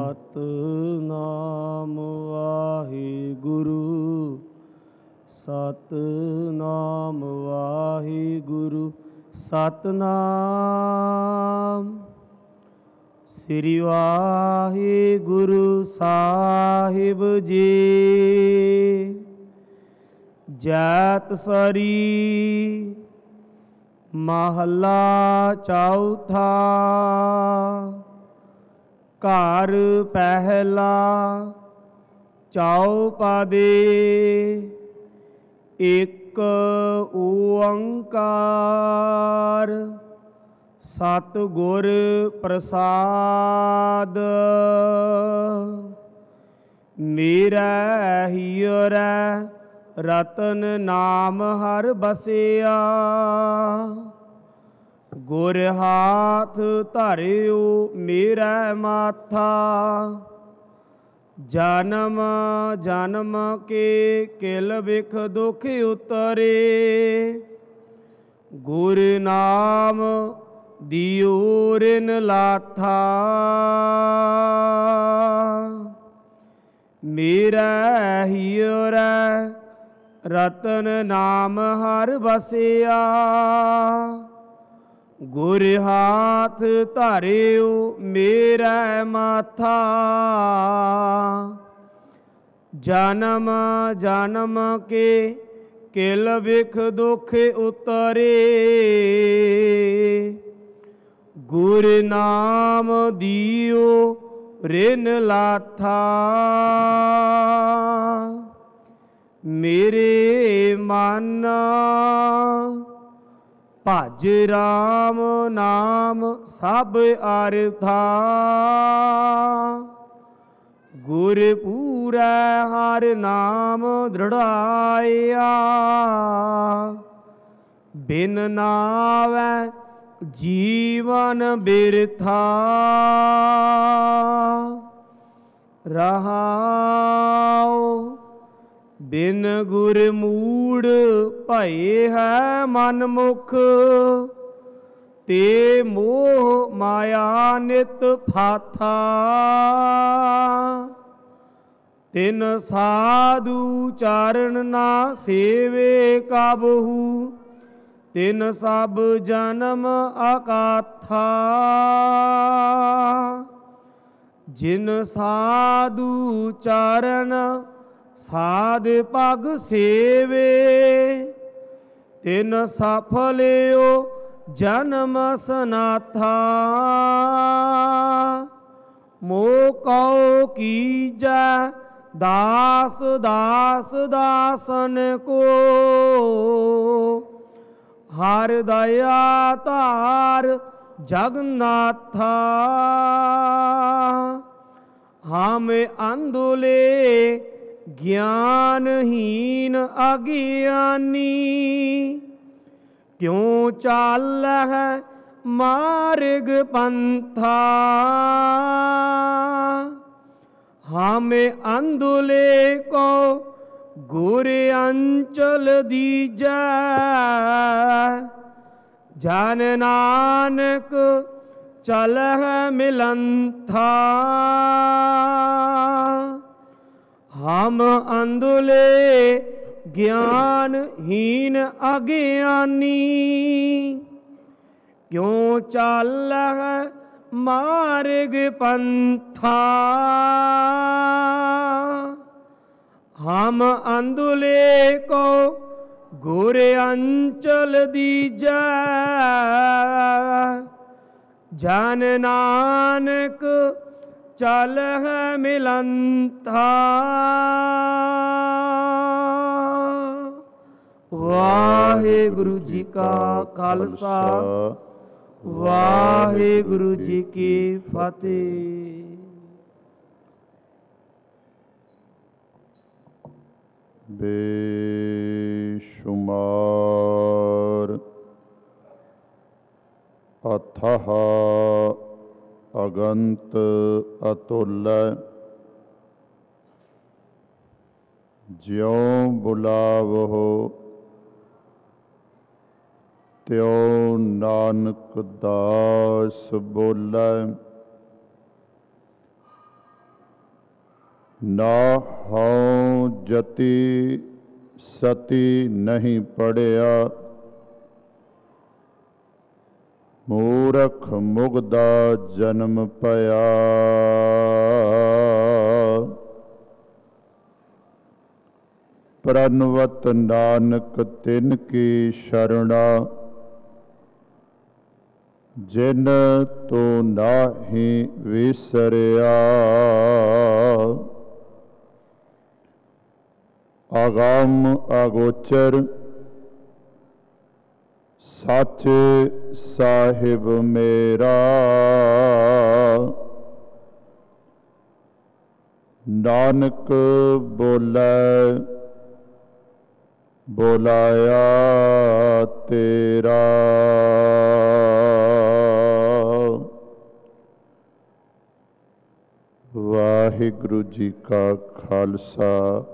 ਸਤਿਨਾਮ ਵਾਹਿਗੁਰੂ ਸਤਿਨਾਮ ਵਾਹਿਗੁਰੂ ਸਤਿਨਾਮ ਸ੍ਰੀ ਵਾਹਿਗੁਰੂ ਸਾਹਿਬ ਜੀ। ਜੈਤ ਸਰੀ ਮਹੱਲਾ ਚੌਥਾ। ਘਰ ਪਹਿਲਾ ਚੌਪਦੇ। ਇੱਕ ਓੰਕਾਰ ਸਤਿਗੁਰ ਪ੍ਰਸਾਦ। ਮੇਰਾ ਹੀਰਾ ਰਤਨ ਨਾਮ ਹਰ ਬਸਿਆ। ਗੁਰ ਹਾਥ ਧਰਿਓ ਮੇਰਾ ਮਾਥਾ। ਜਨਮ ਜਨਮ ਕੇ ਕਿਲ ਬਿਖ ਦੁਖ ਉਤਰੇ। ਗੁਰ ਨਾਮ ਦਿਓ ਰਿਨ ਲਾਥਾ। ਮੇਰਾ ਹੀਰਾ ਰਤਨ ਨਾਮ ਹਰ ਬਸਿਆ। ਗੁਰ ਹਾਥ ਧਰਿਓ ਮੇਰਾ ਮਾਥਾ। ਜਨਮ ਜਨਮ ਕੇ ਕਿਲ ਬਿਖ ਦੁਖ ਉਤਰੇ। ਗੁਰ ਨਾਮ ਦਿਓ ਰਿਨ ਲਾਥਾ। ਮੇਰੇ ਮਨ ਭਜ ਰਾਮ ਨਾਮ ਸਭ ਅਰਥਾ। ਗੁਰ ਪੂਰੈ ਹਰ ਨਾਮ ਦ੍ਰਿੜਾਇਆ। ਬਿਨ ਨਾਵੈ ਜੀਵਨ ਬਿਰਥਾ। ਰਹਾਉ ਬਿਨ ਗੁਰ ਮੂੜ ਭਏ ਹੈ ਮਨ ਮੁਖ। ਤੇ ਮੋਹ ਮਾਇਆ ਨਿਤ ਫਾਥਾ। ਤਿਨ ਸਾਧੂ ਚਰਨ ਨਾ ਸੇਵੇ ਕਬਹੂ। ਤਿਨ ਸਭ ਜਨਮ ਅਕਾਥਾ। ਜਿਨ ਸਾਧੂ ਚਰਨ ਸਾਧ ਪਗ ਸੇਵੇ। ਤਿਨ ਸਫਲਿਓ ਜਨਮ ਸਨਾਥਾ। ਮੋਹ ਕਉ ਕੀਜੈ ਦਾਸ ਦਾਸ ਦਾਸਨ ਕੋ। ਹਰਿ ਦਇਆ ਧਾਰ ਜਗਨਾਥਾ। ਹਮ ਅੰਧੁਲੇ ਗਿਆਨਹੀਨ ਅਗਿਆਨੀ। ਕਿਉ ਚਾਲਹਿ ਮਾਰਗ ਪੰਥਾ। ਹਮ ਅੰਧੁਲੇ ਕੋ ਗੁਰ ਅੰਚਲ ਦੀਜੈ। ਜਨ ਨਾਨਕ ਚਲਹਿ ਮਿਲੰਥਾ। ਹਮ ਅੰਧੁਲੇ ਗਿਆਨਹੀਨ ਅਗਿਆਨੀ। ਕਿਉ ਚਾਲਹਿ ਮਾਰਗ ਪੰਥਾ। ਹਮ ਅੰਧੁਲੇ ਕੋ ਗੁਰ ਅੰਚਲ ਦੀਜੈ। ਜਨ ਨਾਨਕ ਚਲਹਿ ਮਿਲੰਥਾ। ਵਾਹਿਗੁਰੂ ਜੀ ਕਾ ਖਾਲਸਾ ਵਾਹਿਗੁਰੂ ਜੀ ਕੀ ਫਤਿਹ। ਬੇਸ਼ੁਮਾਰ ਅਥਾਹ ਅਗੰਤ ਅਤੁਲੈ। ਜਿਉ ਬੁਲਾਵਹੁ ਤਿਉ ਨਾਨਕ 'ਨਾਨਕ ਨਾ ਹਉ ਜਤੀ ਸਤੀ ਨਹੀਂ ਪੜਿਆ, ਮੂਰਖ ਮੁਗਦਾ ਜਨਮ ਪਿਆ। ਪ੍ਰਨਵਤ ਨਾਨਕ ਤਿਨ ਕੀ ਸ਼ਰਣਾ, ਜਿਨ ਤੂੰ ਨਾਹੀਂ ਵਿਸਰਿਆ। ਅਗੰਮ ਅਗੋਚਰ ਸੱਚ ਸਾਹਿਬ ਮੇਰਾ, ਨਾਨਕ ਬੋਲੇ ਬੋਲਾਇਆ ਤੇਰਾ। ਵਾਹਿਗੁਰੂ ਜੀ ਕਾ ਖਾਲਸਾ,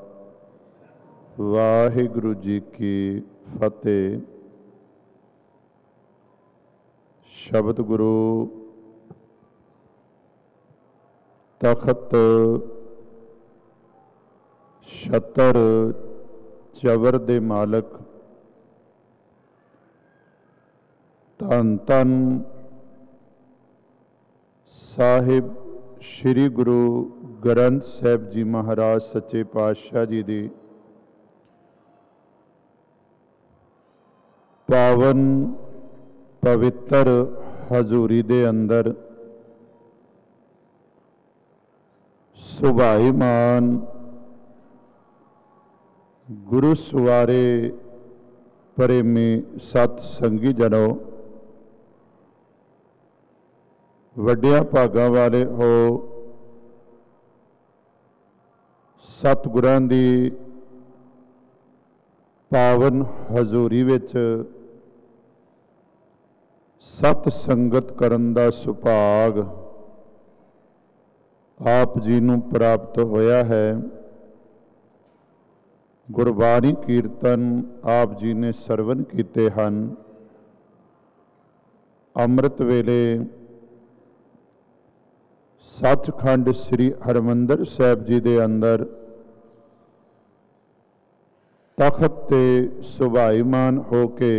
ਵਾਹਿਗੁਰੂ ਜੀ ਕੀ ਫਤਿਹ। ਸ਼ਬਦ ਗੁਰੂ ਤਖਤ ਛਤਰ ਚਵਰ ਦੇ ਮਾਲਕ ਧੰਨ ਧੰਨ ਸਾਹਿਬ ਸ੍ਰੀ ਗੁਰੂ ਗ੍ਰੰਥ ਸਾਹਿਬ ਜੀ ਮਹਾਰਾਜ ਸੱਚੇ ਪਾਤਸ਼ਾਹ ਜੀ ਦੀ ਪਾਵਨ ਪਵਿੱਤਰ ਹਜ਼ੂਰੀ ਦੇ ਅੰਦਰ ਸੁਭਾਈਮਾਨ ਗੁਰੂ ਸਵਾਰੇ ਪ੍ਰੇਮੀ ਸਤ ਸੰਗੀ ਜਨੋ, ਵੱਡਿਆਂ ਭਾਗਾਂ ਵਾਲੇ ਹੋ। ਸਤਿਗੁਰਾਂ ਦੀ ਪਾਵਨ ਹਜ਼ੂਰੀ ਵਿੱਚ ਸਤ ਸੰਗਤ ਕਰਨ ਦਾ ਸੁਭਾਗ ਆਪ ਜੀ ਨੂੰ ਪ੍ਰਾਪਤ ਹੋਇਆ ਹੈ। ਗੁਰਬਾਣੀ ਕੀਰਤਨ ਆਪ ਜੀ ਨੇ ਸਰਵਨ ਕੀਤੇ ਹਨ। ਅੰਮ੍ਰਿਤ ਵੇਲੇ ਸੱਚਖੰਡ ਸ੍ਰੀ ਹਰਿਮੰਦਰ ਸਾਹਿਬ ਜੀ ਦੇ ਅੰਦਰ ਤਖਤ ਤੇ ਸੁਭਾਈਮਾਨ ਹੋ ਕੇ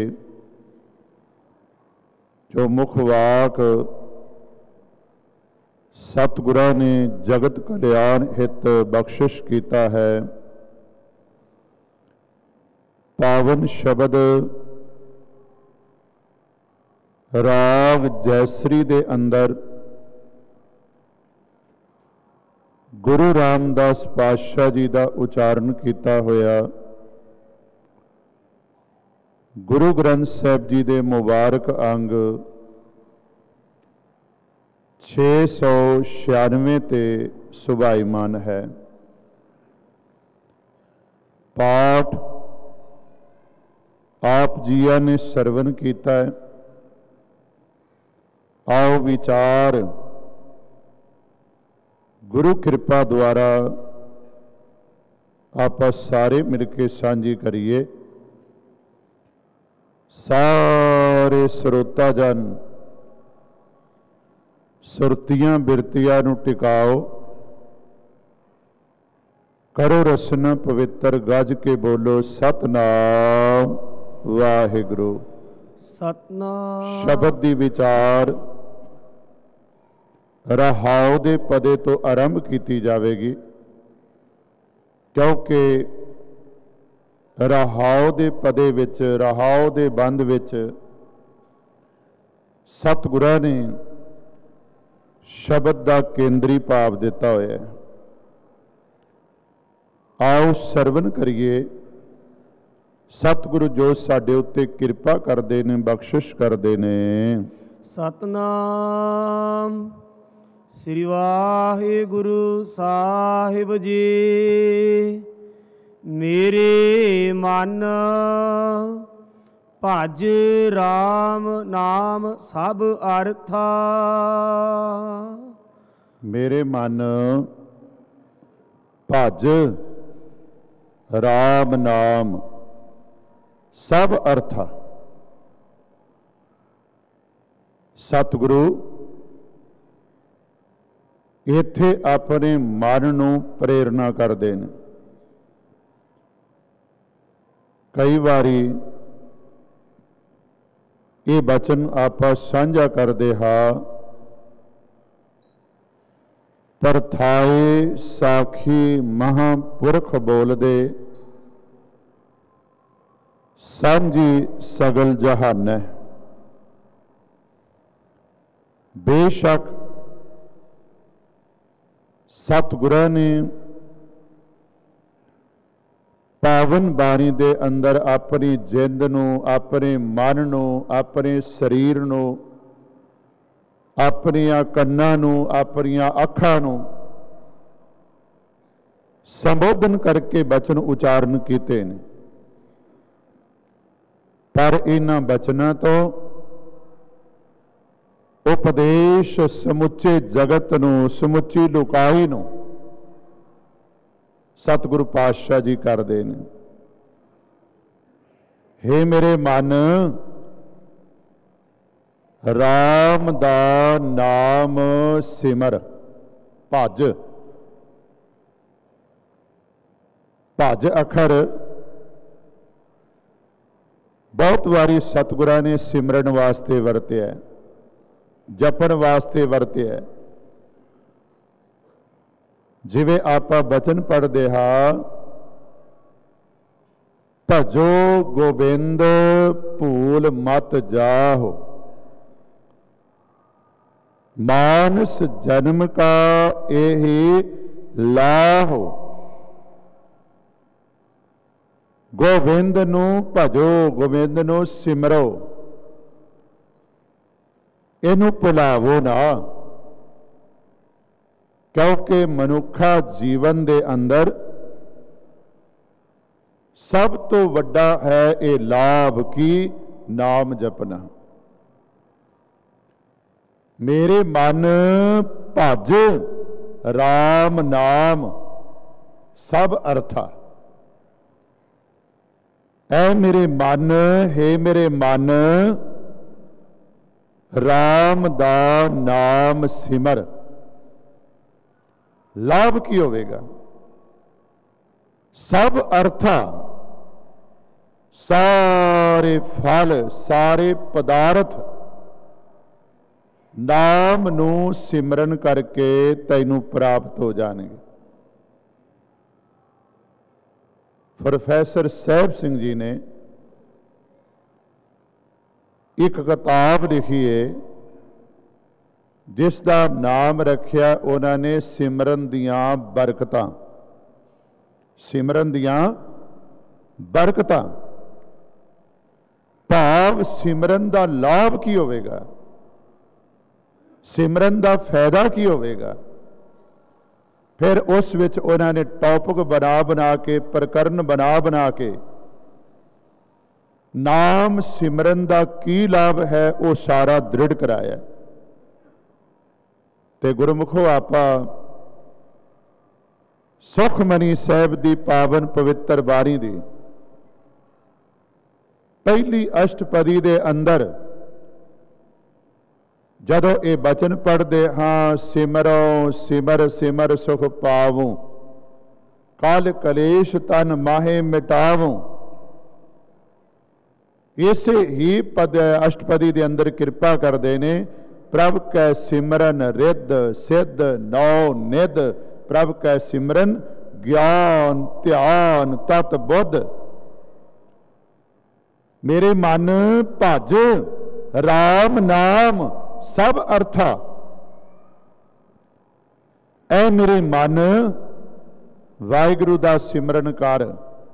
ਜੋ ਮੁਖ ਵਾਕ ਸਤਿਗੁਰਾਂ ਨੇ ਜਗਤ ਕਲਿਆਣ ਹਿਤ ਬਖਸ਼ਿਸ਼ ਕੀਤਾ ਹੈ, ਪਾਵਨ ਸ਼ਬਦ ਰਾਗ ਜੈਸਰੀ ਦੇ ਅੰਦਰ ਗੁਰੂ ਰਾਮਦਾਸ ਪਾਤਸ਼ਾਹ ਜੀ ਦਾ ਉਚਾਰਨ ਕੀਤਾ ਹੋਇਆ ਗੁਰੂ ਗ੍ਰੰਥ ਸਾਹਿਬ ਜੀ ਦੇ ਮੁਬਾਰਕ ਅੰਗ 696 ਤੇ ਸੁਭਾਈਮਾਨ ਹੈ। ਪਾਠ ਆਪ ਜੀਆਂ ਨੇ ਸਰਵਨ ਕੀਤਾ ਹੈ। ਆਓ ਵਿਚਾਰ ਗੁਰੂ ਕਿਰਪਾ ਦੁਆਰਾ ਆਪਾਂ ਸਾਰੇ ਮਿਲ ਕੇ ਸਾਂਝੀ ਕਰੀਏ। ਸਾਰੇ ਸਰੋਤਾ ਜਨ ਸੁਰਤੀਆਂ ਬਿਰਤੀਆਂ ਨੂੰ ਟਿਕਾਓ, ਕਰੋ ਰਸਨਾ ਪਵਿੱਤਰ, ਗੱਜ ਕੇ ਬੋਲੋ ਸਤਨਾਮ ਵਾਹਿਗੁਰੂ। ਸਤਨਾਮ ਸ਼ਬਦ ਦੀ ਵਿਚਾਰ ਰਹਾਉ ਦੇ ਪਦੇ ਤੋਂ ਆਰੰਭ ਕੀਤੀ ਜਾਵੇਗੀ, ਕਿਉਂਕਿ ਰਹਾਉ ਦੇ ਪਦੇ ਵਿੱਚ, ਰਹਾਉ ਦੇ ਬੰਦ ਵਿੱਚ ਸਤਿਗੁਰਾਂ ਨੇ ਸ਼ਬਦ ਦਾ ਕੇਂਦਰੀ ਭਾਵ ਦਿੱਤਾ ਹੋਇਆ ਹੈ। ਆਓ ਸਰਵਨ ਕਰੀਏ। ਸਤਿਗੁਰੂ ਜੋ ਸਾਡੇ ਉੱਤੇ ਕਿਰਪਾ ਕਰਦੇ ਨੇ, ਬਖਸ਼ਿਸ਼ ਕਰਦੇ ਨੇ। ਸਤਨਾਮ ਸ੍ਰੀ ਵਾਹਿਗੁਰੂ ਸਾਹਿਬ ਜੀ। ਮੇਰੇ ਮਨ ਭਜ ਰਾਮ ਨਾਮ ਸਭ ਅਰਥਾ। ਮੇਰੇ ਮਨ ਭਜ ਰਾਮ ਨਾਮ ਸਭ ਅਰਥਾ। ਸਤਿਗੁਰੂ ਇੱਥੇ ਆਪਣੇ ਮਨ ਨੂੰ ਪ੍ਰੇਰਨਾ ਕਰਦੇ ਨੇ। ਕਈ ਵਾਰੀ ਇਹ ਬਚਨ ਆਪਾਂ ਸਾਂਝਾ ਕਰਦੇ ਹਾਂ, ਪਰਥਾਏ ਸਾਖੀ ਮਹਾਂਪੁਰਖ ਬੋਲਦੇ, ਸਾਂਝੀ ਸਗਲ ਜਹਾਨੈ। ਬੇਸ਼ੱਕ ਸਤਿਗੁਰਾਂ ਨੇ ਪਾਵਨ ਬਾਣੀ ਦੇ ਅੰਦਰ ਆਪਣੀ ਜਿੰਦ ਨੂੰ, ਆਪਣੇ ਮਨ ਨੂੰ, ਆਪਣੇ ਸਰੀਰ ਨੂੰ, ਆਪਣੀਆਂ ਕੰਨਾਂ ਨੂੰ, ਆਪਣੀਆਂ ਅੱਖਾਂ ਨੂੰ ਸੰਬੋਧਨ ਕਰਕੇ ਬਚਨ ਉਚਾਰਨ ਕੀਤੇ ਨੇ, ਪਰ ਇਹਨਾਂ ਬਚਨਾਂ ਤੋਂ ਉਪਦੇਸ਼ ਸਮੁੱਚੇ ਜਗਤ ਨੂੰ, ਸਮੁੱਚੀ ਲੋਕਾਈ ਨੂੰ ਸਤਿਗੁਰੂ ਪਾਤਸ਼ਾਹ ਜੀ ਕਰਦੇ ਨੇ। ਹੇ ਮੇਰੇ ਮਨ, ਰਾਮ ਦਾ ਨਾਮ ਸਿਮਰ, ਭਜ। ਭਜ ਅੱਖਰ ਬਹੁਤ ਵਾਰੀ ਸਤਿਗੁਰਾਂ ਨੇ ਸਿਮਰਨ ਵਾਸਤੇ ਵਰਤਿਆ, ਜਪਣ ਵਾਸਤੇ ਵਰਤਿਆ। ਜਿਵੇਂ ਆਪਾਂ ਬਚਨ ਪੜ੍ਹਦੇ ਹਾਂ, ਭਜੋ ਗੋਬਿੰਦ ਭੂਲ ਮਤ ਜਾਹੋ, ਮਾਨਸ ਜਨਮ ਕਾ ਇਹੀ ਲਾਹੋ। ਗੋਬਿੰਦ ਨੂੰ ਭਜੋ, ਗੋਬਿੰਦ ਨੂੰ ਸਿਮਰੋ, ਇਹਨੂੰ ਭੁਲਾਵੋ ਨਾ, ਕਿਉਂਕਿ ਮਨੁੱਖਾ ਜੀਵਨ ਦੇ ਅੰਦਰ ਸਭ ਤੋਂ ਵੱਡਾ ਹੈ ਇਹ ਲਾਭ ਕੀ ਨਾਮ ਜਪਣਾ। ਮੇਰੇ ਮਨ ਭਜ ਰਾਮ ਨਾਮ ਸਭ ਅਰਥਾ। ਐ ਮੇਰੇ ਮਨ, ਹੈ ਮੇਰੇ ਮਨ, ਰਾਮ ਦਾ ਨਾਮ ਸਿਮਰ। ਲਾਭ ਕੀ ਹੋਵੇਗਾ? ਸਭ ਅਰਥਾ, ਸਾਰੇ ਫਲ, ਸਾਰੇ ਪਦਾਰਥ ਨਾਮ ਨੂੰ ਸਿਮਰਨ ਕਰਕੇ ਤੈਨੂੰ ਪ੍ਰਾਪਤ ਹੋ ਜਾਣਗੇ। ਪ੍ਰੋਫੈਸਰ ਸਾਹਿਬ ਸਿੰਘ ਜੀ ਨੇ ਇੱਕ ਕਿਤਾਬ ਲਿਖੀ ਹੈ, ਜਿਸ ਦਾ ਨਾਮ ਰੱਖਿਆ ਉਹਨਾਂ ਨੇ ਸਿਮਰਨ ਦੀਆਂ ਬਰਕਤਾਂ। ਸਿਮਰਨ ਦੀਆਂ ਬਰਕਤਾਂ ਭਾਵ ਸਿਮਰਨ ਦਾ ਲਾਭ ਕੀ ਹੋਵੇਗਾ, ਸਿਮਰਨ ਦਾ ਫਾਇਦਾ ਕੀ ਹੋਵੇਗਾ। ਫਿਰ ਉਸ ਵਿੱਚ ਉਹਨਾਂ ਨੇ ਟੌਪਿਕ ਬਣਾ ਕੇ, ਪ੍ਰਕਰਨ ਬਣਾ ਕੇ ਨਾਮ ਸਿਮਰਨ ਦਾ ਕੀ ਲਾਭ ਹੈ ਉਹ ਸਾਰਾ ਦ੍ਰਿੜ ਕਰਾਇਆ। ਤੇ ਗੁਰਮੁਖੋ, ਆਪਾਂ ਸੁਖਮਨੀ ਸਾਹਿਬ ਦੀ ਪਾਵਨ ਪਵਿੱਤਰ ਬਾਣੀ ਦੀ ਪਹਿਲੀ ਅਸ਼ਟਪਦੀ ਦੇ ਅੰਦਰ ਜਦੋਂ ਇਹ ਬਚਨ ਪੜ੍ਹਦੇ ਹਾਂ, ਸਿਮਰੋ ਸਿਮਰ ਸਿਮਰ ਸੁਖ ਪਾਵੋ, ਕਾਲ ਕਲੇਸ਼ ਤਨ ਮਾਹੇ ਮਿਟਾਵੋ, ਇਸੇ ਹੀ ਪਦ ਅਸ਼ਟਪਦੀ ਦੇ ਅੰਦਰ ਕਿਰਪਾ ਕਰਦੇ ਨੇ। ਪ੍ਰਭ ਕੈ ਸਿਮਰਨ ਰਿੱਧ ਸਿੱਧ ਨੌ ਨਿਧ, ਪ੍ਰਭ ਕੈ ਸਿਮਰਨ ਗਿਆਨ ਧਿਆਨ ਤਤ ਬੁੱਧ। ਮੇਰੇ ਮਨ ਭਜ ਰਾਮ ਨਾਮ ਸਭ ਅਰਥਾ। ਐ ਮੇਰੇ ਮਨ, ਵਾਹਿਗੁਰੂ ਦਾ ਸਿਮਰਨ ਕਰ,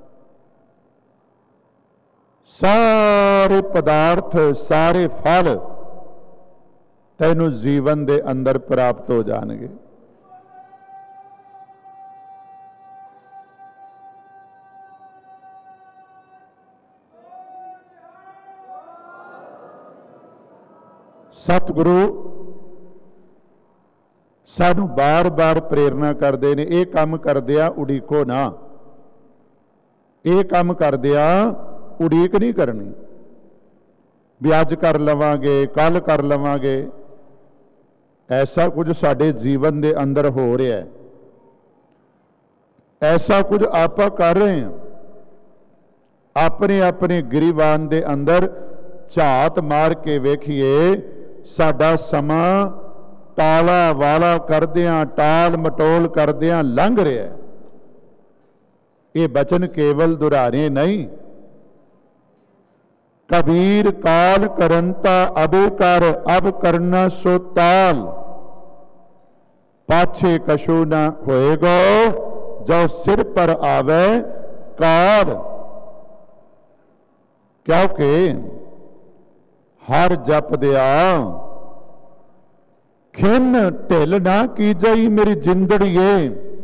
ਸਾਰੇ ਪਦਾਰਥ, ਸਾਰੇ ਫਲ ਤੈਨੂੰ ਜੀਵਨ ਦੇ ਅੰਦਰ ਪ੍ਰਾਪਤ ਹੋ ਜਾਣਗੇ। ਸਤਿਗੁਰੂ ਸਾਨੂੰ ਬਾਰ-ਬਾਰ ਪ੍ਰੇਰਨਾ ਕਰਦੇ ਨੇ, ਇਹ ਕੰਮ ਕਰਦਿਆਂ ਉਡੀਕੋ ਨਾ, ਇਹ ਕੰਮ ਕਰਦਿਆਂ ਉਡੀਕ ਨਹੀਂ ਕਰਨੀ ਵੀ ਅੱਜ ਕਰ ਲਵਾਂਗੇ, ਕੱਲ ਕਰ ਲਵਾਂਗੇ। ऐसा कुछ साडे जीवन दे अंदर हो रहा है, ऐसा कुछ आपां कर रहे हैं। अपने अपने गिरीबान दे अंदर झात मार के वेखिए, साडा समा टाला वाला करदियां, टाल मटोल करदियां लंघ रहा है। ये बचन केवल दुहराने नहीं। कबीर काल करंता अबे कर, अब करना सो ताल, पाछे कशु न होएगो, जो सिर पर आवे काल। क्योंकि हर जप दिया खिन ढिल ना की जाई मेरी जिंदड़िए,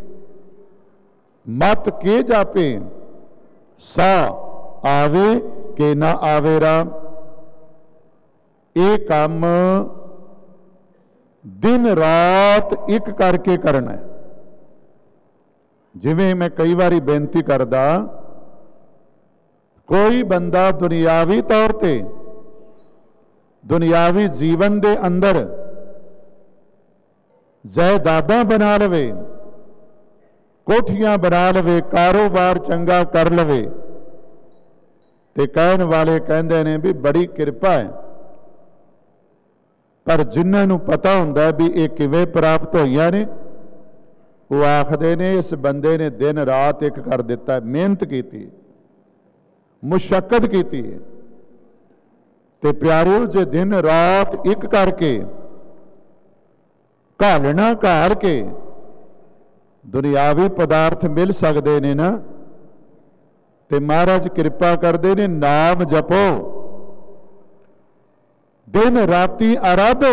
मत के जापे सा आवे के ना आवे राम। ये काम दिन रात एक करके करना है। जिवें मैं कई बारी बेनती करदा, कोई बंदा दुनियावी तौर पे दुनियावी जीवन दे अंदर जायदादां बना लवे, कोठियां बना लवे, कारोबार चंगा कर लवे, ते कहण वाले कहंदे ने भी बड़ी किरपा है। पर जिन्हां पता हुंदा भी ये किवें प्राप्त होईयां ने, वो आखदे ने इस बंदे ने दिन रात एक कर दिता, मेहनत की, मुशक्कत की। ते प्यारिओ, जे दिन रात एक करके घालना घार के दुनियावी पदार्थ मिल सकते ने ना, ते महाराज कृपा करते ने, नाम जपो, दिन राती आराधो,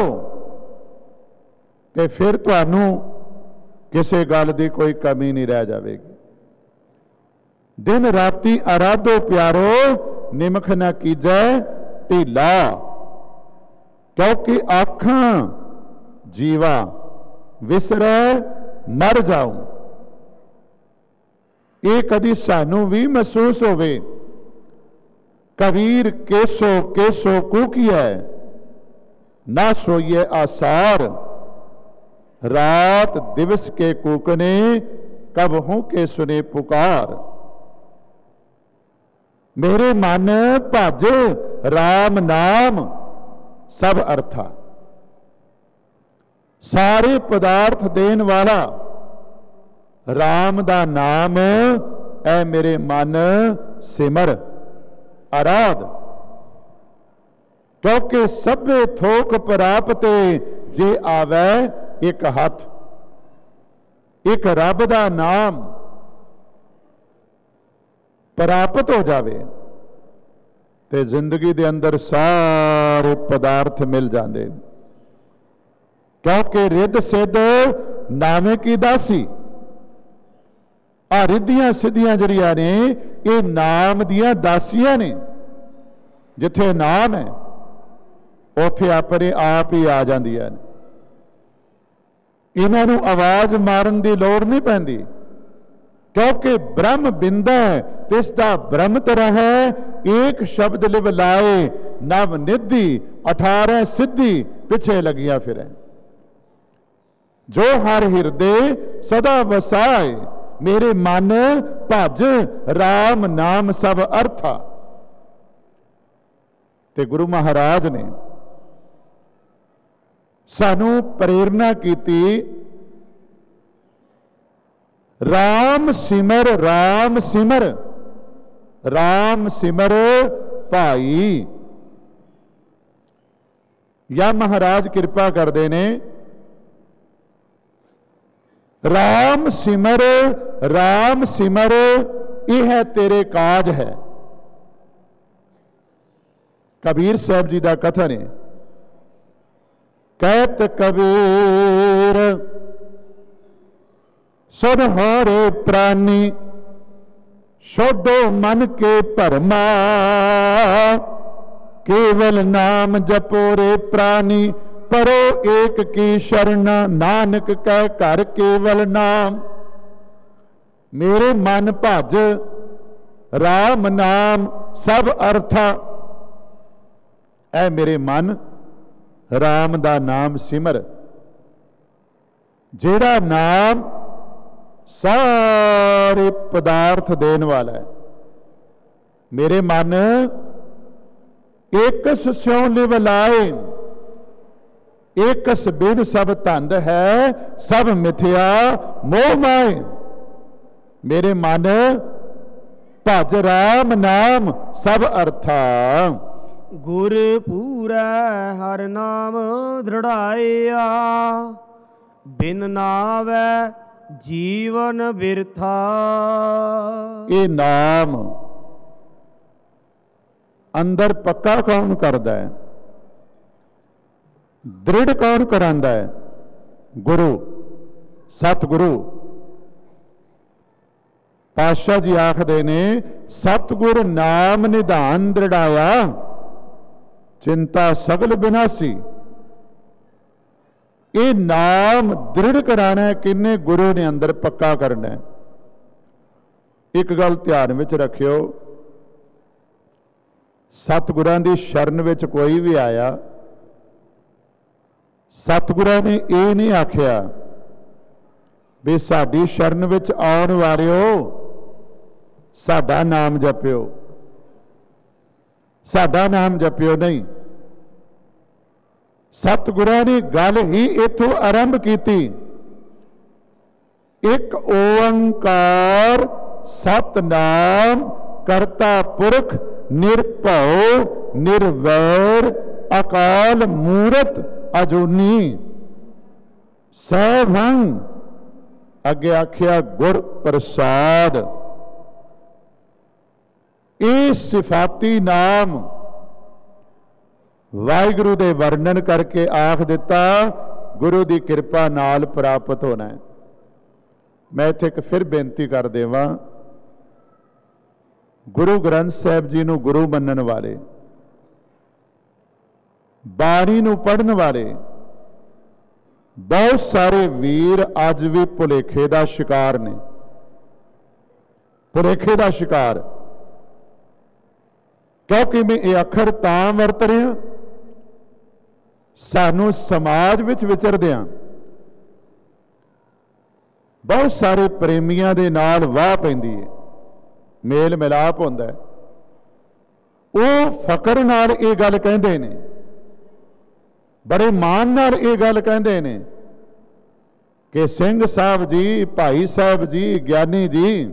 ते फिर तुहानू किसी गल की कोई कमी नहीं रह जाएगी। दिन राती आराधो प्यारो, निमख न कीजै ढीला, क्योंकि आखां जीवा विसरै मर जाऊं। ये कदी सानू भी महसूस होवे। कबीर केसो केसो कूकिया ना सोइए आसार, रात दिवस के कूकने कब हूं के सुने पुकार। मेरे मन भज राम नाम सब अर्था, सारे पदार्थ देन वाला राम दा नाम ऐ मेरे मन सिमर आराध। क्योंकि सभे थोक प्राप्ते जे आवे एक हथ, एक रब दा नाम प्राप्त हो जावे ते जिंदगी दे अंदर सारे पदार्थ मिल जाते। क्योंकि रिद सिद्ध नामे की दासी, आ रिद्धियां सिद्धियां जड़ियां ने ये नाम दियां दासियां ने। जिथे नाम है उथे अपने आप ही आ जांदियां ने। इन्हां नूं आवाज मारन की लोड़ नहीं पैंदी, क्योंकि ब्रह्म बिंदा है तिसदा ब्रह्मत रहे, एक शब्द लिव लाए नव निधि 18 सिद्धि पिछे लगिया फिरे। जो हर हिरदे सदा वसाए, मेरे मन भज राम नाम सब अर्था। ते गुरु महाराज ने सानू प्रेरणा की, राम सिमर राम सिमर, राम सिमर भाई। या महाराज कृपा करते ने, राम सिमर यह तेरे काज है। कबीर साहब जी का कथन है, कहत कबीर सुन हारे प्राणी, छोड़ो मन के भरमा, केवल नाम जपो रे प्राणी, परो एक की शरण, नानक कह कर केवल नाम। मेरे मन भज राम नाम सब अर्था, ऐ मेरे मन राम दा नाम सिमर। ਜਿਹੜਾ ਨਾਮ ਸਾਰੇ ਪਦਾਰਥ ਦੇਣ ਵਾਲਾ ਹੈ। ਮੇਰੇ ਮਨ ਏਕਸ ਸਿਉ ਲਿਵ ਲਾਏ, ਏਕਸ ਬਿਨ ਸਭ ਧੰਦ ਹੈ, ਸਭ ਮਿਥਿਆ ਮੋਹ ਮਾਏ। ਮੇਰੇ ਮਨ ਭਜ ਰਾਮ ਨਾਮ ਸਭ ਅਰਥਾ। ਗੁਰ ਪੂਰੈ ਹਰਿ ਨਾਮ ਦ੍ਰਿੜਾਇਆ, ਬਿਨ ਨਾਵੈ ਜੀਵਨ ਬਿਰਥਾ। ਇਹ ਨਾਮ ਅੰਦਰ ਪੱਕਾ ਕੌਣ ਕਰਦਾ ਹੈ? ਦ੍ਰਿੜ ਕੌਣ ਕਰਾਂਦਾ ਹੈ? ਗੁਰੂ, ਸਤਿਗੁਰੂ। ਪਾਤਸ਼ਾਹ ਜੀ ਆਖਦੇ ਨੇ, ਸਤਿਗੁਰ ਨਾਮ ਨਿਧਾਨ ਦ੍ਰਿੜਾਇਆ, ਚਿੰਤਾ ਸਗਲ ਬਿਨਾਸੀ। ਇਹ ਨਾਮ ਦ੍ਰਿੜ ਕਰਾਣਾ ਹੈ ਕਿੰਨੇ? ਗੁਰੂ ਨੇ ਅੰਦਰ ਪੱਕਾ ਕਰਨਾ ਹੈ। ਇੱਕ ਗੱਲ ਧਿਆਨ ਵਿੱਚ ਰੱਖਿਓ, ਸਤਿਗੁਰਾਂ ਦੀ ਸ਼ਰਨ ਵਿੱਚ ਕੋਈ ਵੀ ਆਇਆ, ਸਤਿਗੁਰਾਂ ਨੇ ਇਹ ਨਹੀਂ ਆਖਿਆ ਵੀ ਸਾਡੀ ਸ਼ਰਨ ਵਿੱਚ ਆਉਣ ਵਾਲਿਓ ਸਾਡਾ ਨਾਮ ਜਪਿਓ, ਸਾਡਾ ਨਾਮ ਜਪਿਓ। ਨਹੀਂ, ਸਤਿਗੁਰਾਂ ਨੇ ਗੱਲ ਹੀ ਇੱਥੋਂ ਆਰੰਭ ਕੀਤੀ। ਇੱਕ ਓੰਕਾਰ ਸਤਨਾਮ ਕਰਤਾ ਪੁਰਖ ਨਿਰਭਉ ਨਿਰਵੈਰ ਅਕਾਲ ਮੂਰਤ ਅਜੂਨੀ ਸੈਭੰ। ਅੱਗੇ ਆਖਿਆ ਗੁਰ ਪ੍ਰਸਾਦ। ਇਹ ਸਿਫਾਤੀ ਨਾਮ ਵਾਹਿਗੁਰੂ ਦੇ ਵਰਣਨ ਕਰਕੇ ਆਖ ਦਿੱਤਾ, ਗੁਰੂ ਦੀ ਕਿਰਪਾ ਨਾਲ ਪ੍ਰਾਪਤ ਹੋਣਾ ਹੈ। ਮੈਂ ਇੱਥੇ ਇੱਕ ਫਿਰ ਬੇਨਤੀ ਕਰ ਦੇਵਾਂ, ਗੁਰੂ ਗ੍ਰੰਥ ਸਾਹਿਬ ਜੀ ਨੂੰ ਗੁਰੂ ਮੰਨਣ ਵਾਲੇ, ਬਾਣੀ ਨੂੰ ਪੜ੍ਹਨ ਵਾਲੇ ਬਹੁਤ ਸਾਰੇ ਵੀਰ ਅੱਜ ਵੀ ਭੁਲੇਖੇ ਦਾ ਸ਼ਿਕਾਰ ਨੇ। ਭੁਲੇਖੇ ਦਾ ਸ਼ਿਕਾਰ ਕਿਉਂਕਿ ਮੈਂ ਇਹ ਅੱਖਰ ਤਾਂ ਵਰਤ ਰਿਹਾ, ਸਾਨੂੰ ਸਮਾਜ ਵਿੱਚ ਵਿਚਰਦਿਆਂ ਬਹੁਤ ਸਾਰੇ ਪ੍ਰੇਮੀਆਂ ਦੇ ਨਾਲ ਵਾਹ ਪੈਂਦੀ ਹੈ, ਮੇਲ ਮਿਲਾਪ ਹੁੰਦਾ ਹੈ। ਉਹ ਫਕਰ ਨਾਲ ਇਹ ਗੱਲ ਕਹਿੰਦੇ ਨੇ, ਬੜੇ ਮਾਣ ਨਾਲ ਇਹ ਗੱਲ ਕਹਿੰਦੇ ਨੇ ਕਿ ਸਿੰਘ ਸਾਹਿਬ ਜੀ, ਭਾਈ ਸਾਹਿਬ ਜੀ, ਗਿਆਨੀ ਜੀ,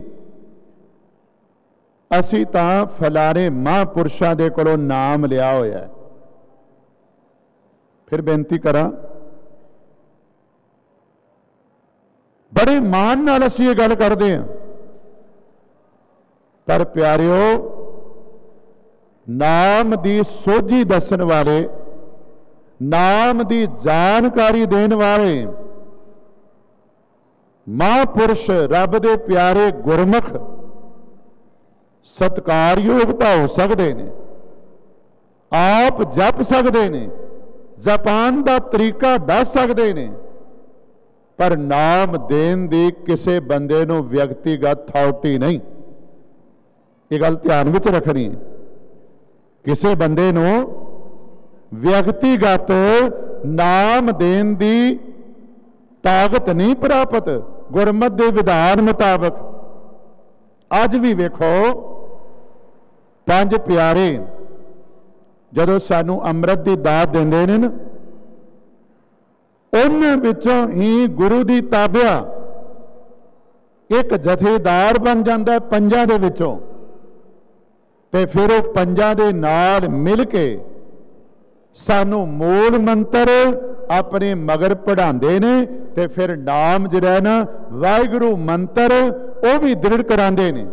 ਅਸੀਂ ਤਾਂ ਫਲਾਣੇ ਮਹਾਂਪੁਰਸ਼ਾਂ ਦੇ ਕੋਲੋਂ ਨਾਮ ਲਿਆ ਹੋਇਆ ਹੈ। ਫਿਰ ਬੇਨਤੀ ਕਰਾਂ, ਬੜੇ ਮਾਣ ਨਾਲ ਅਸੀਂ ਇਹ ਗੱਲ ਕਰਦੇ ਹਾਂ, ਪਰ ਪਿਆਰਿਓ, ਨਾਮ ਦੀ ਸੋਝੀ ਦੱਸਣ ਵਾਲੇ, ਨਾਮ ਦੀ ਜਾਣਕਾਰੀ ਦੇਣ ਵਾਲੇ ਮਹਾਂਪੁਰਸ਼, ਰੱਬ ਦੇ ਪਿਆਰੇ ਗੁਰਮੁਖ ਸਤਿਕਾਰਯੋਗ ਤਾਂ ਹੋ ਸਕਦੇ ਨੇ, ਆਪ ਜਪ ਸਕਦੇ ਨੇ, ਜਪਾਨ ਦਾ ਤਰੀਕਾ ਦੱਸ ਸਕਦੇ ਨੇ, ਪਰ ਨਾਮ ਦੇਣ ਦੀ ਕਿਸੇ ਬੰਦੇ ਨੂੰ ਵਿਅਕਤੀਗਤ ਅਥਾਰਟੀ ਨਹੀਂ। ਇਹ ਗੱਲ ਧਿਆਨ ਵਿੱਚ ਰੱਖਣੀ ਹੈ। ਕਿਸੇ ਬੰਦੇ ਨੂੰ ਵਿਅਕਤੀਗਤ ਨਾਮ ਦੇਣ ਦੀ ਤਾਕਤ ਨਹੀਂ ਪ੍ਰਾਪਤ ਗੁਰਮਤਿ ਦੇ ਵਿਧਾਨ ਮੁਤਾਬਕ। ਅੱਜ ਵੀ ਵੇਖੋ, ਪੰਜ ਪਿਆਰੇ ਜਦੋਂ ਸਾਨੂੰ ਅੰਮ੍ਰਿਤ ਦੀ ਦਾਤ ਦਿੰਦੇ ਨੇ ਨਾ, ਉਹਨਾਂ ਵਿੱਚੋਂ ਹੀ ਗੁਰੂ ਦੀ ਤਾਬਿਆ ਇੱਕ ਜਥੇਦਾਰ ਬਣ ਜਾਂਦਾ ਪੰਜਾਂ ਦੇ ਵਿੱਚੋਂ, ਤੇ ਫਿਰ ਉਹ ਪੰਜਾਂ ਦੇ ਨਾਲ ਮਿਲ ਕੇ ਸਾਨੂੰ ਮੂਲ ਮੰਤਰ ਆਪਣੇ ਮਗਰ ਪੜ੍ਹਾਉਂਦੇ ਨੇ, ਤੇ ਫਿਰ ਨਾਮ ਜਿਹੜਾ ਨਾ ਵਾਹਿਗੁਰੂ ਮੰਤਰ ਉਹ ਵੀ ਦ੍ਰਿੜ ਕਰਾਉਂਦੇ ਨੇ।